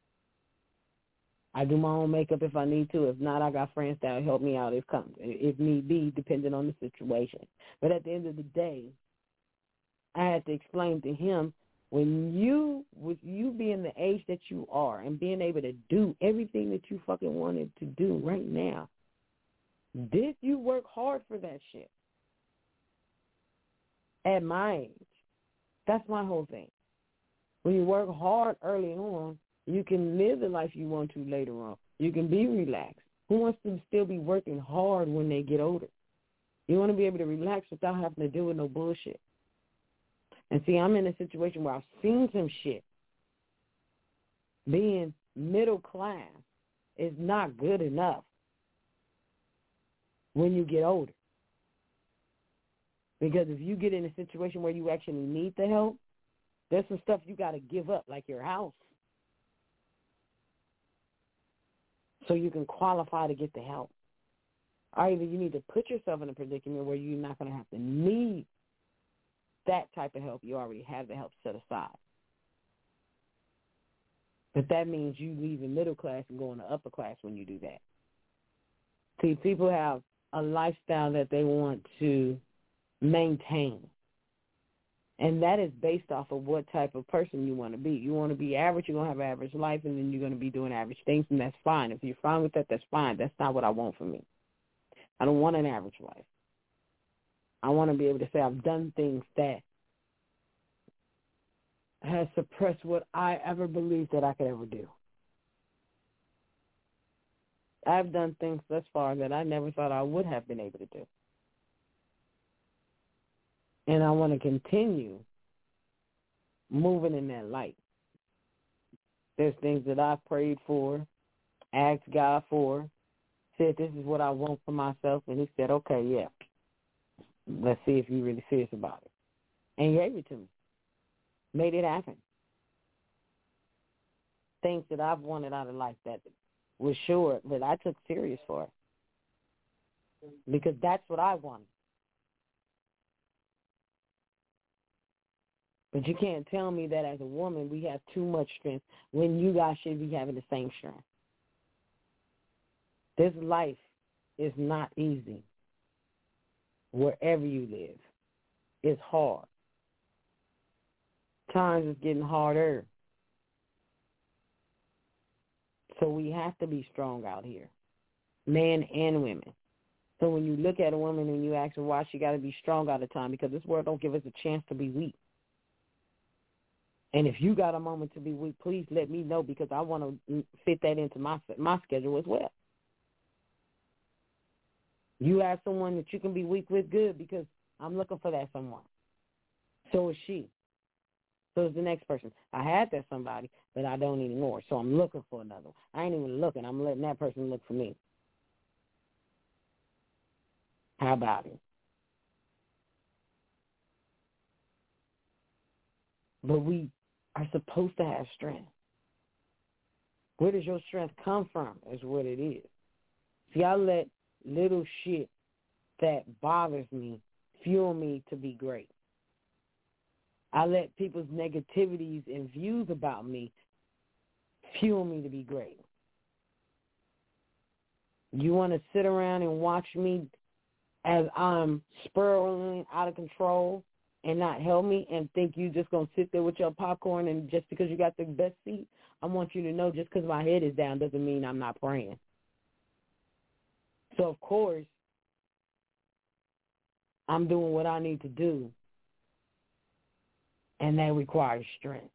I do my own makeup if I need to. If not, I got friends that will help me out if need be, depending on the situation. But at the end of the day, I had to explain to him, with you being the age that you are and being able to do everything that you fucking wanted to do right now, did you work hard for that shit? At my age. That's my whole thing. When you work hard early on, you can live the life you want to later on. You can be relaxed. Who wants to still be working hard when they get older? You want to be able to relax without having to deal with no bullshit. And see, I'm in a situation where I've seen some shit. Being middle class is not good enough when you get older. Because if you get in a situation where you actually need the help, there's some stuff you got to give up, like your house, so you can qualify to get the help. Or either you need to put yourself in a predicament where you're not going to have to need that type of help. You already have the help set aside. But that means you leaving middle class and going to upper class when you do that. See, people have a lifestyle that they want to maintain. And that is based off of what type of person you want to be. You want to be average, you're going to have an average life, and then you're going to be doing average things, and that's fine. If you're fine with that, that's fine. That's not what I want for me. I don't want an average life. I want to be able to say I've done things that has suppressed what I ever believed that I could ever do. I've done things thus far that I never thought I would have been able to do. And I want to continue moving in that light. There's things that I've prayed for, asked God for, said this is what I want for myself, and he said, okay, yeah. Let's see if you're really serious about it. And he gave it to me. Made it happen. Things that I've wanted out of life that was sure that I took serious for it. Because that's what I wanted. But you can't tell me that as a woman we have too much strength when you guys should be having the same strength. This life is not easy. Wherever you live, it's hard. Times is getting harder. So we have to be strong out here, men and women. So when you look at a woman and you ask her why she got to be strong all the time, because this world don't give us a chance to be weak. And if you got a moment to be weak, please let me know, because I want to fit that into my schedule as well. You have someone that you can be weak with, good, because I'm looking for that someone. So is she. So is the next person. I had that somebody, but I don't anymore, so I'm looking for another one. I ain't even looking. I'm letting that person look for me. How about it? But we are supposed to have strength. Where does your strength come from is what it is. See, I let little shit that bothers me fuel me to be great. I let people's negativities and views about me fuel me to be great. You want to sit around and watch me as I'm spiraling out of control and not help me and think you just going to sit there with your popcorn and just because you got the best seat? I want you to know just because my head is down doesn't mean I'm not praying. So, of course, I'm doing what I need to do, and that requires strength.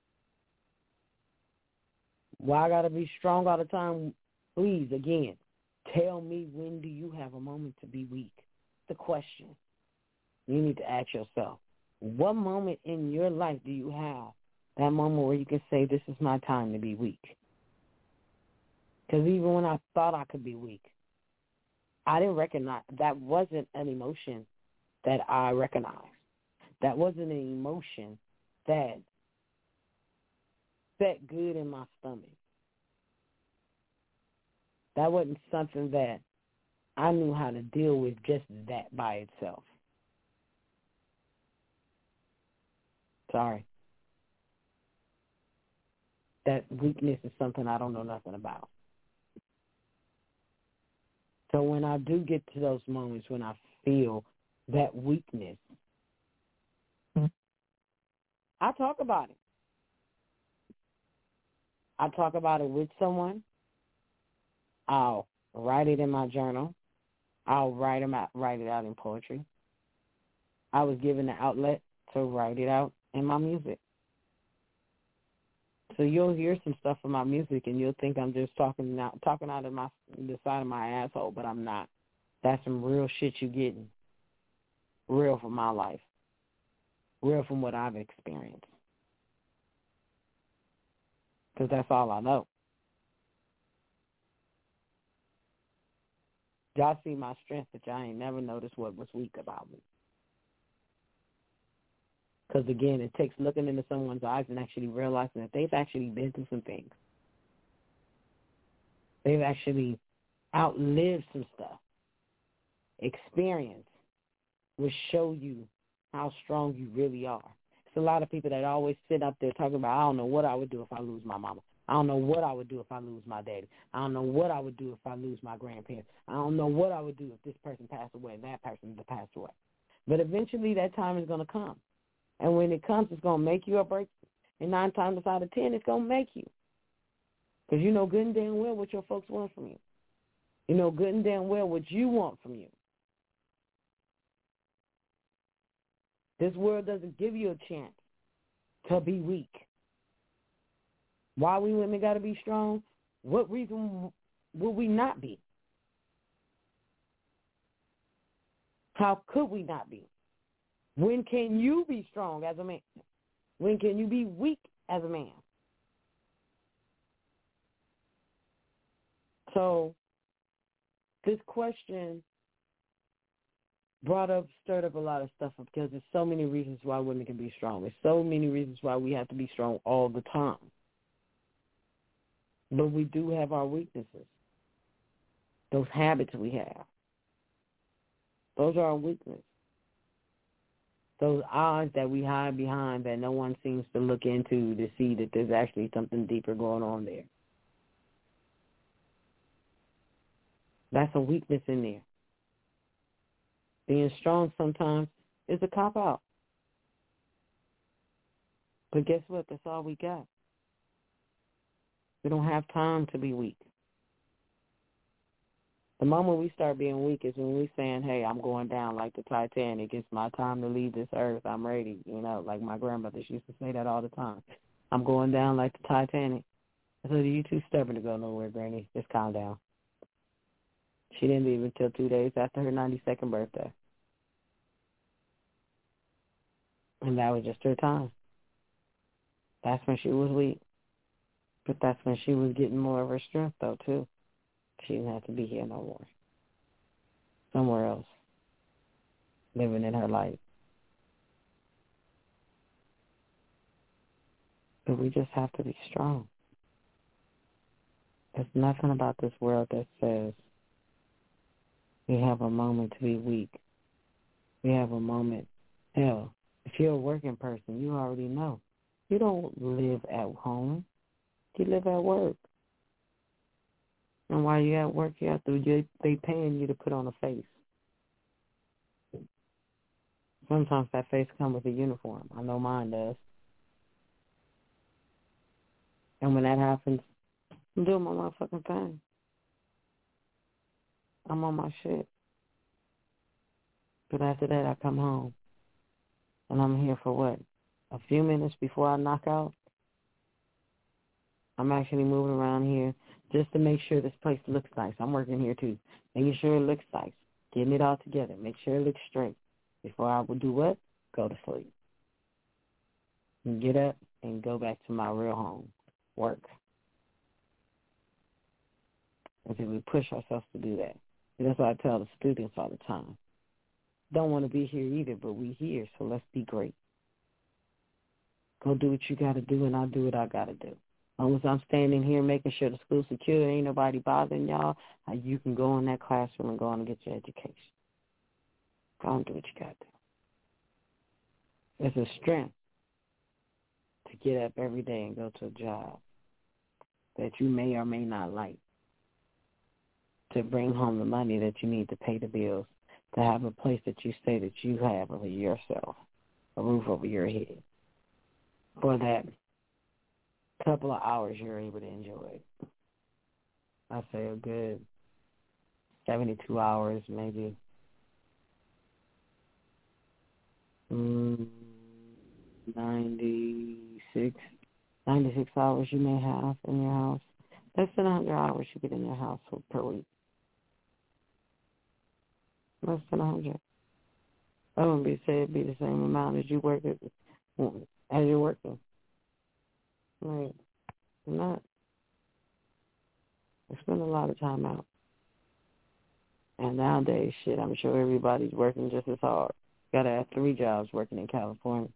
Why I got to be strong all the time? Please, again, tell me, when do you have a moment to be weak? The question you need to ask yourself. What moment in your life do you have that moment where you can say, this is my time to be weak? Because even when I thought I could be weak, I didn't recognize, that wasn't an emotion that I recognized. That wasn't an emotion that felt good in my stomach. That wasn't something that I knew how to deal with just that by itself. Sorry. That weakness is something I don't know nothing about. So when I do get to those moments when I feel that weakness, I talk about it. I talk about it with someone. I'll write it in my journal. I'll write it out in poetry. I was given the outlet to write it out in my music. So you'll hear some stuff from my music, and you'll think I'm just talking out of the side of my asshole, but I'm not. That's some real shit you getting. Real from my life. Real from what I've experienced. Because that's all I know. Y'all see my strength, but y'all ain't never noticed what was weak about me. Because, again, it takes looking into someone's eyes and actually realizing that they've actually been through some things. They've actually outlived some stuff. Experience will show you how strong you really are. It's a lot of people that always sit up there talking about, I don't know what I would do if I lose my mama. I don't know what I would do if I lose my daddy. I don't know what I would do if I lose my grandparents. I don't know what I would do if this person passed away and that person passed away. But eventually that time is going to come. And when it comes, it's going to make you or break you. And 9 times out of 10, it's going to make you. Because you know good and damn well what your folks want from you. You know good and damn well what you want from you. This world doesn't give you a chance to be weak. Why we women got to be strong? What reason will we not be? How could we not be? When can you be strong as a man? When can you be weak as a man? So this question stirred up a lot of stuff because there's so many reasons why women can be strong. There's so many reasons why we have to be strong all the time. But we do have our weaknesses. Those habits we have. Those are our weaknesses. Those eyes that we hide behind that no one seems to look into to see that there's actually something deeper going on there. That's a weakness in there. Being strong sometimes is a cop-out. But guess what? That's all we got. We don't have time to be weak. The moment we start being weak is when we're saying, hey, I'm going down like the Titanic. It's my time to leave this earth. I'm ready. You know, like my grandmother, she used to say that all the time. I'm going down like the Titanic. I said, you too stubborn to go nowhere, Granny. Just calm down. She didn't leave until 2 days after her 92nd birthday. And that was just her time. That's when she was weak. But that's when she was getting more of her strength, though, too. She didn't have to be here no more. Somewhere else. Living in her life. But we just have to be strong. There's nothing about this world that says we have a moment to be weak. We have a moment. Hell, if you're a working person, you already know. You don't live at home. You live at work. And while you're at work, they paying you to put on a face. Sometimes that face comes with a uniform. I know mine does. And when that happens, I'm doing my motherfucking thing. I'm on my shit. But after that, I come home. And I'm here for what? A few minutes before I knock out? I'm actually moving around here just to make sure this place looks nice. I'm working here, too. Making sure it looks nice. Getting it all together. Make sure it looks straight. Before I would do what? Go to sleep. And get up and go back to my real home. Work. Until we push ourselves to do that. And that's what I tell the students all the time. don't want to be here either, but we here, so let's be great. Go do what you got to do, and I'll do what I got to do. As long as I'm standing here making sure the school's secure, ain't nobody bothering y'all, you can go in that classroom and go on and get your education. Go on and do what you got to do. It's a strength to get up every day and go to a job that you may or may not like, to bring home the money that you need to pay the bills, to have a place that you say that you have over yourself, a roof over your head, for that couple of hours you're able to enjoy it. I say a good 72 hours, maybe 96 hours you may have in your house. Less than 100 hours you get in your house per week. Less than 100. I wouldn't be say it'd be the same amount as you work as you're working. Like, not. I spend a lot of time out. And nowadays, shit, I'm sure everybody's working just as hard. You gotta have 3 jobs working in California.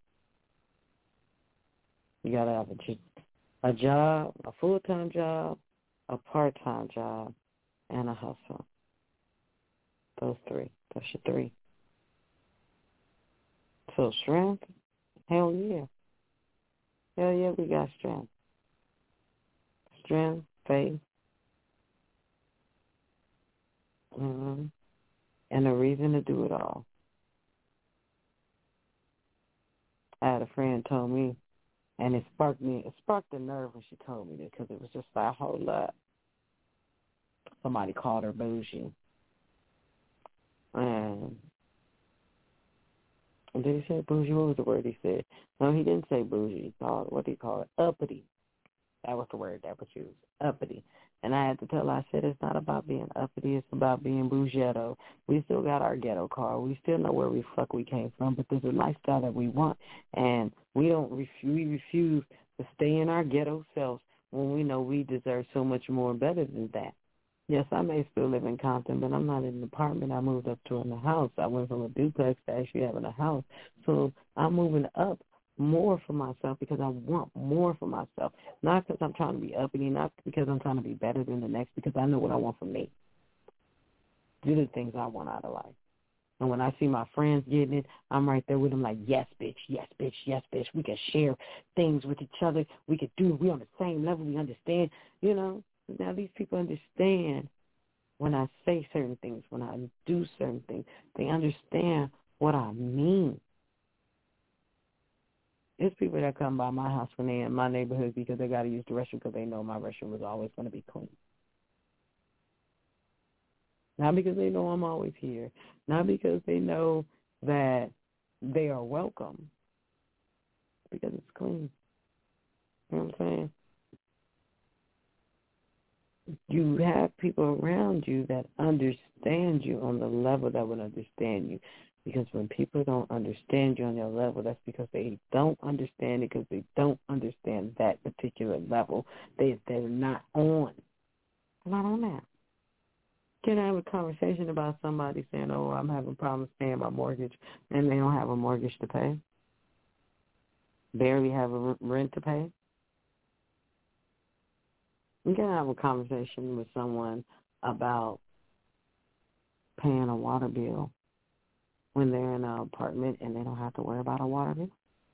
You gotta have a job, a full-time job, a part-time job, and a hustle. Those 3. That's your 3. So strength? Hell yeah. Hell yeah, we got strength. Strength, faith, and a reason to do it all. I had a friend told me, and it sparked a nerve when she told me that, because it was just like a whole lot. Somebody called her bougie. And did he say bougie? What was the word he said? No, he didn't say bougie. He called it, what did he call it? Uppity. That was the word that was used. Uppity. And I had to tell her, I said, it's not about being uppity. It's about being bougetto. We still got our ghetto car. We still know where we came from, but there's a lifestyle that we want. And we refuse to stay in our ghetto selves when we know we deserve so much more better than that. Yes, I may still live in Compton, but I'm not in an apartment. I moved up to a house. I went from a duplex to actually having a house. So I'm moving up more for myself because I want more for myself. Not because I'm trying to be uppity, not because I'm trying to be better than the next, because I know what I want for me. Do the things I want out of life. And when I see my friends getting it, I'm right there with them like, yes, bitch, yes, bitch, yes, bitch. We can share things with each other. We can do it. We're on the same level. We understand, you know. Now these people understand when I say certain things, when I do certain things. They understand what I mean. There's people that come by my house when they're in my neighborhood because they got to use the restroom because they know my restroom is always going to be clean. Not because they know I'm always here. Not because they know that they are welcome. Because it's clean. You know what I'm saying? You have people around you that understand you on the level that would understand you. Because when people don't understand you on your level, that's because they don't understand it, because they don't understand that particular level. They're not on. They're not on that. Can I have a conversation about somebody saying, oh, I'm having problems paying my mortgage, and they don't have a mortgage to pay? Barely have a rent to pay? You can have a conversation with someone about paying a water bill when they're in an apartment and they don't have to worry about a water bill.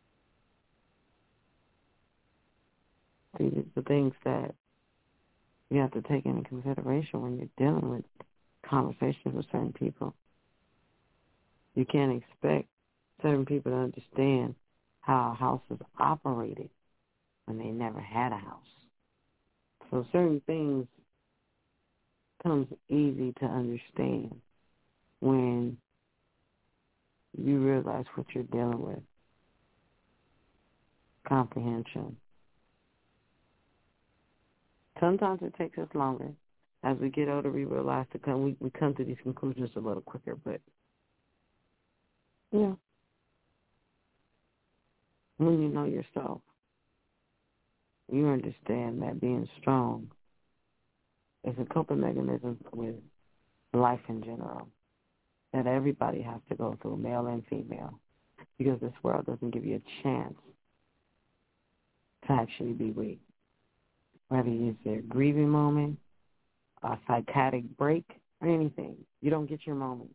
These are the things that you have to take into consideration when you're dealing with conversations with certain people. You can't expect certain people to understand how a house is operated when they never had a house. So certain things comes easy to understand when you realize what you're dealing with. Comprehension. Sometimes it takes us longer. As we get older, we realize we come to these conclusions a little quicker, but yeah. When you know yourself, you understand that being strong is a coping mechanism with life in general. that everybody has to go through, male and female, because this world doesn't give you a chance to actually be weak. Whether it's a grieving moment, a psychotic break, or anything, you don't get your moments.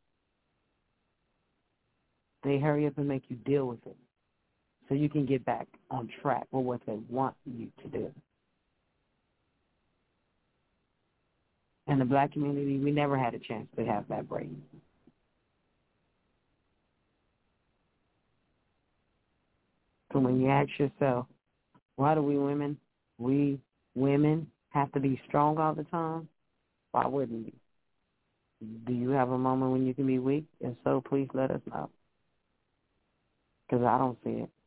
They hurry up and make you deal with it so you can get back on track with what they want you to do. In the black community, we never had a chance to have that break. So when you ask yourself, why do we women have to be strong all the time? Why wouldn't you? Do you have a moment when you can be weak? If so, please let us know. Because I don't see it.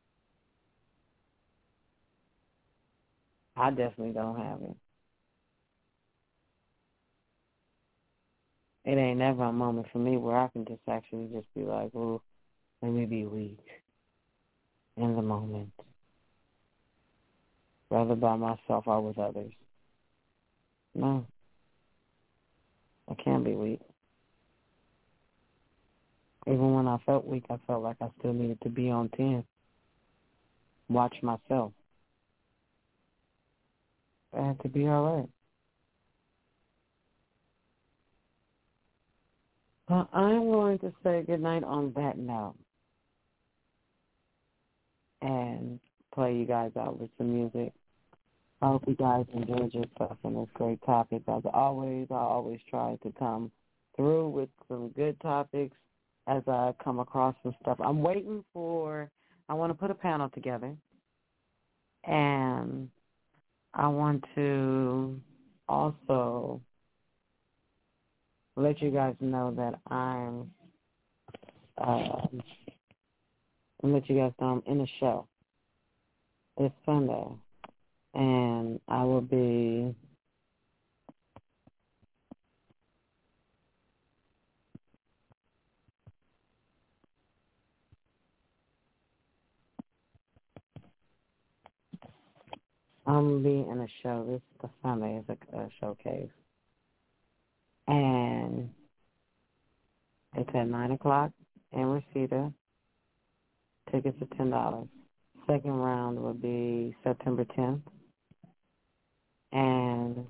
I definitely don't have it. It ain't never a moment for me where I can just actually just be like, well, let me be weak in the moment, whether by myself or with others. No, I can't be weak. Even when I felt weak, I felt like I still needed to be on 10. Watch myself. I had to be all right. Well, I'm going to say goodnight on that note and play you guys out with some music. I hope you guys enjoyed yourself in this great topic. As always, I always try to come through with some good topics as I come across some stuff. I want to put a panel together, and I want to also let you guys know that I'm in a show this Sunday, and I will be in a show this Sunday. It's a showcase. And it's at 9 o'clock in Reseda. Tickets are $10. Second round will be September 10th. And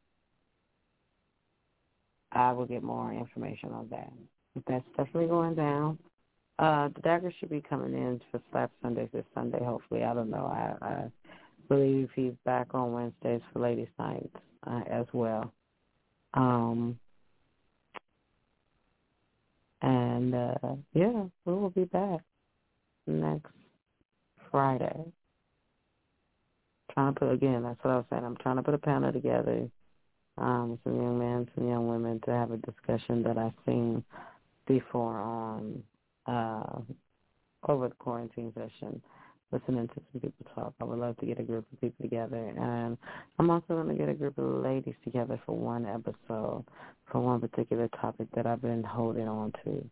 I will get more information on that. But that's definitely going down. The Dagger should be coming in for Slap Sundays this Sunday, hopefully. I don't know. I believe he's back on Wednesdays for Ladies' Nights as well. We will be back next Friday. That's what I was saying. I'm trying to put a panel together, some young men, some young women, to have a discussion that I've seen before on over the quarantine session, listening to some people talk. I would love to get a group of people together, and I'm also going to get a group of ladies together for one episode, for one particular topic that I've been holding on to.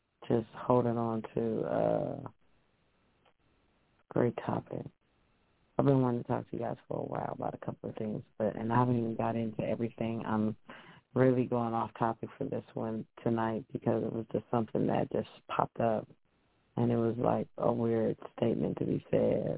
Great topic. I've been wanting to talk to you guys for a while about a couple of things, and I haven't even got into everything. I'm really going off topic for this one tonight because it was just something that just popped up, and it was like a weird statement to be said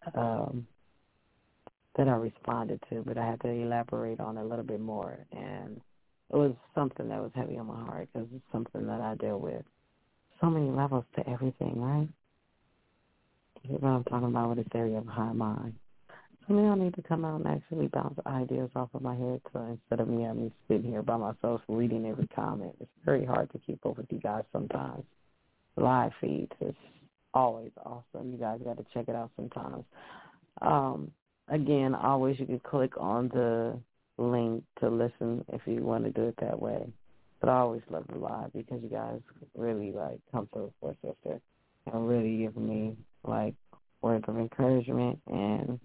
that I responded to, but I had to elaborate on it a little bit more, and it was something that was heavy on my heart because it's something that I deal with. So many levels to everything, right? You know what I'm talking about with this area of high mind. So maybe I need to come out and actually bounce ideas off of my head, so instead of me sitting here by myself reading every comment. It's very hard to keep up with you guys sometimes. Live feeds is always awesome. You guys got to check it out sometimes. Again, always you can click on the link to listen if you want to do it that way. But I always love the live because you guys really come through for a sister and really give me words of encouragement and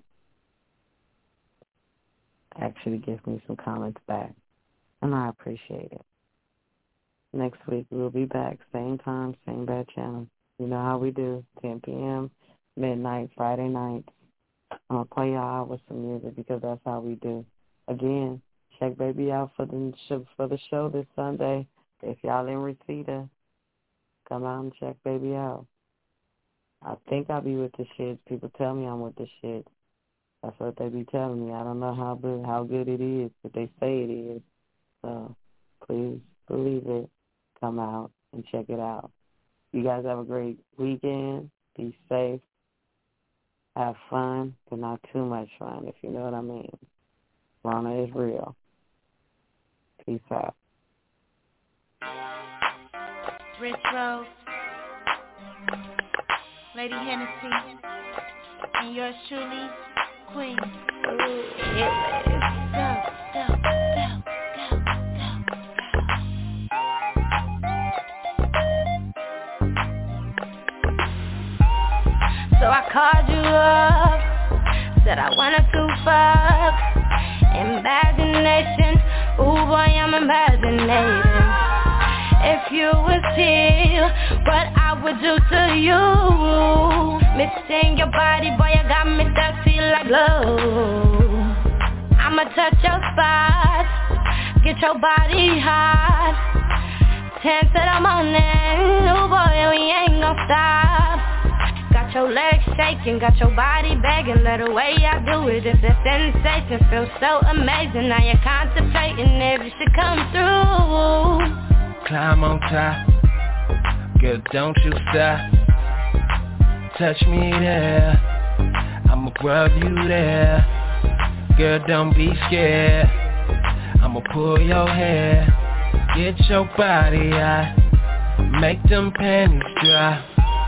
actually give me some comments back. And I appreciate it. Next week we'll be back, same time, same bad channel. You know how we do, 10 p.m., midnight, Friday nights. I'm going to play y'all out with some music because that's how we do. Again, check baby out for the show this Sunday. If y'all in Reseda, Come out and check baby out. I think I'll be with the shit. People tell me I'm with the shit. That's what they be telling me. I don't know how good it is, but they say it is. So please believe it. Come out and check it out. You guys have a great weekend. Be safe. Have fun, but not too much fun, if you know what I mean. Rona is real. Peace out. Rich Rose, Lady Hennessy, and yours truly, Queen. Ooh, yeah. Go, go, go, go, go, go. So I called you up, said I wanted to fuck. Imagination, ooh boy, I'm imaginating. If you was here, what I would do to you. Missing your body, boy, you got me thirsty like glue. I'ma touch your spots, get your body hot. 10 to the morning, ooh boy, we ain't gon' stop. Got your legs shaking, got your body begging. Let the way I do it, it's a sensation. Feels so amazing, now you're contemplating if you should come through. Climb on top, girl, don't you stop. Touch me there, I'ma rub you there. Girl, don't be scared, I'ma pull your hair. Get your body out, make them panties dry.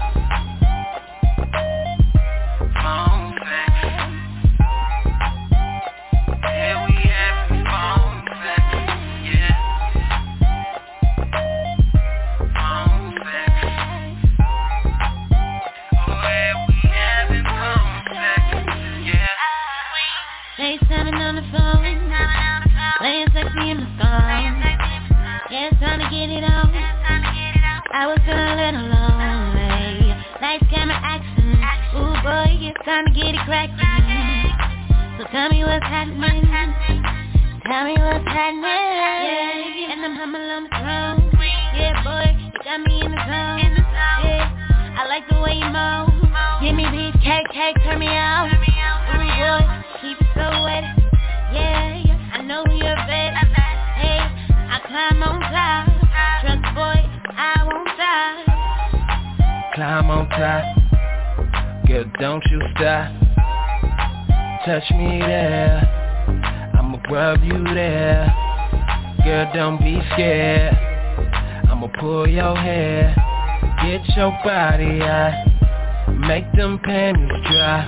I was feeling a little lonely. Lights, camera, action. Ooh boy, it's time to get it crackin'. So tell me what's happening. Tell me what's happening. Yeah, and I'm humble on the throne. Yeah boy, you got me in the zone. Yeah, I like the way you move. Give me beef, cake, turn me out. Ooh boy, keep it so wet. Yeah, I know you're a vet. Hey, I climb on top. Trust boy, I won't die. Climb on top, girl, don't you stop. Touch me there, I'ma rub you there. Girl, don't be scared, I'ma pull your hair. Get your body out, make them panties dry.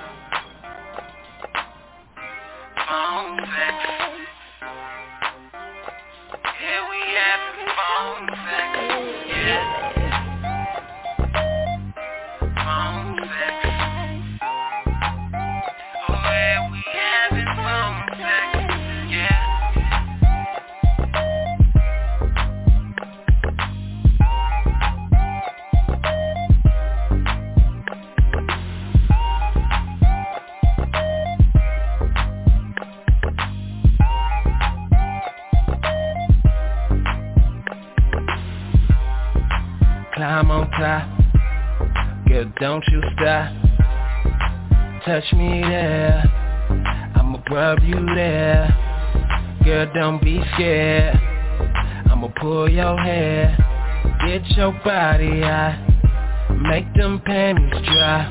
Climb on top, girl, don't you stop. Touch me there, I'ma rub you there. Girl, don't be scared, I'ma pull your hair. Get your body out, make them panties dry.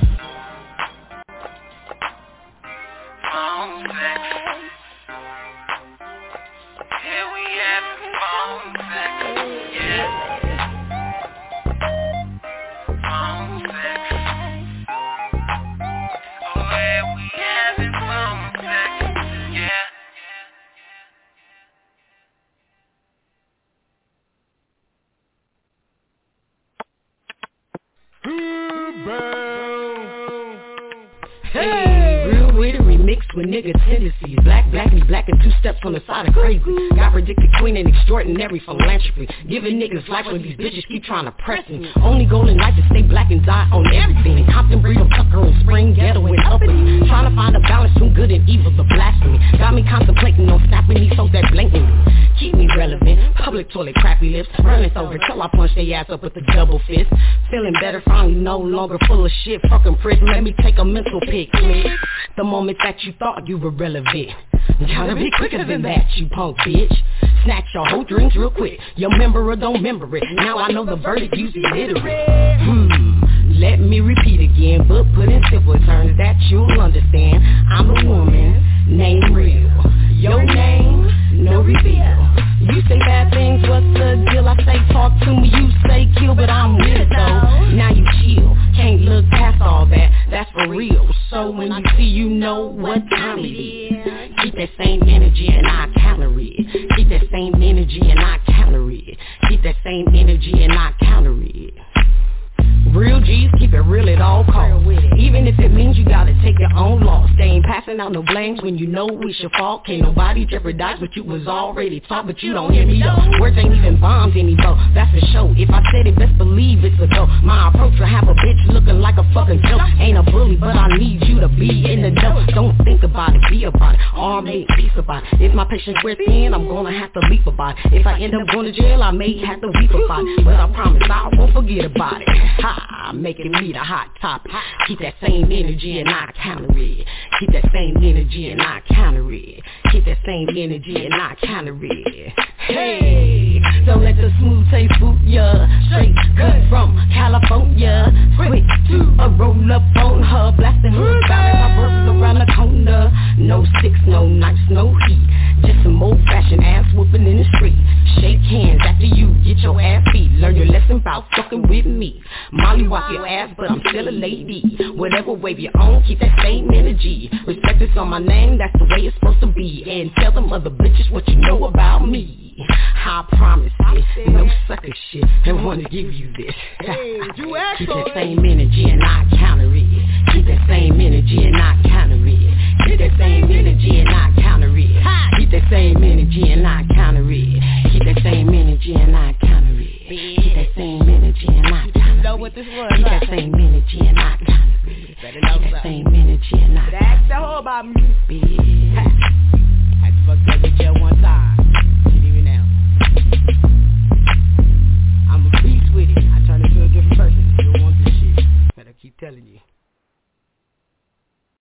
Hey, real way to remix. mixed with nigga tendencies. Blackity black and 2 steps on the side of crazy. Got predicted queen and extraordinary philanthropy. Giving niggas life when these bitches keep trying to press me. Only goal in life is stay black and die on everything. Compton, breed of Tucker and Spring, ghetto and uppity. Trying to find a balance between good and evil, the blasphemy. Got me contemplating on snapping these folks that blatantly keep me relevant. Public toilet, crappy lips, running over till I punch their ass up with a double fist. Feeling better, finally no longer full of shit. Fucking prison, let me take a mental pic. The moment that you thought you were relevant, gotta be quicker than that, you punk bitch. Snatch your whole drinks real quick. You remember or don't remember it. Now I know the verdict, you's illiterate. Let me repeat again, but put in simple terms that you'll understand. I'm a woman named Real. Your name, no reveal. You say bad things, what's the deal? I say talk to me, you say kill, but I'm with it though. Now you chill, can't look past all that, that's for real. So when you see, you know what time it is. Keep that same energy and I counter it. Keep that same energy and I counter it. Keep that same energy and I counter it. Real G's keep it real at all costs. Even if it means you gotta take your own loss. They ain't passing out no blames when you know it's your fault. Can't nobody jeopardize what you was already taught. But you don't hear me though. Words ain't even bombs anymore. That's a show. If I said it, best believe it's a go. My approach will have a bitch looking like a fucking joke. Ain't a bully, but I need you to be in the dough. Don't think about it, be about it. Arm me, peace about it. If my patience wears thin, I'm gonna have to leap about it. If I end up going to jail, I may have to weep about it. But I promise I won't forget about it. Ha, making me the hot topic. Keep that same energy and I counter it. Keep that same energy and I counter it. Keep that same energy and I counter it. Hey, don't let the smooth taste fool ya. Straight cut from California. Quick to a roll up on her. Blasting her balance, I work around the corner. No sticks, no knives, no heat. Just some old fashioned ass whooping in the street. Shake hands after you get your ass beat. Learn your lesson about fucking with me. Molly walk your ass, but I'm still a lady. Whatever wave you're on, keep that same energy. Respect is on my name, that's the way it's supposed to be. And tell them other bitches what you know about me. I promise it, no sucker shit, I wanna give you this. Keep that same energy and I counter it. Keep that same energy and I counter it. Keep that same energy and I counter it. Keep that same energy and I counter it. Keep that same energy and I counter it. Keep that same energy and I counter it. Keep that same energy and I counter it. Keep that same energy and I counter it. That's the whole about me. I fucked up with you one time.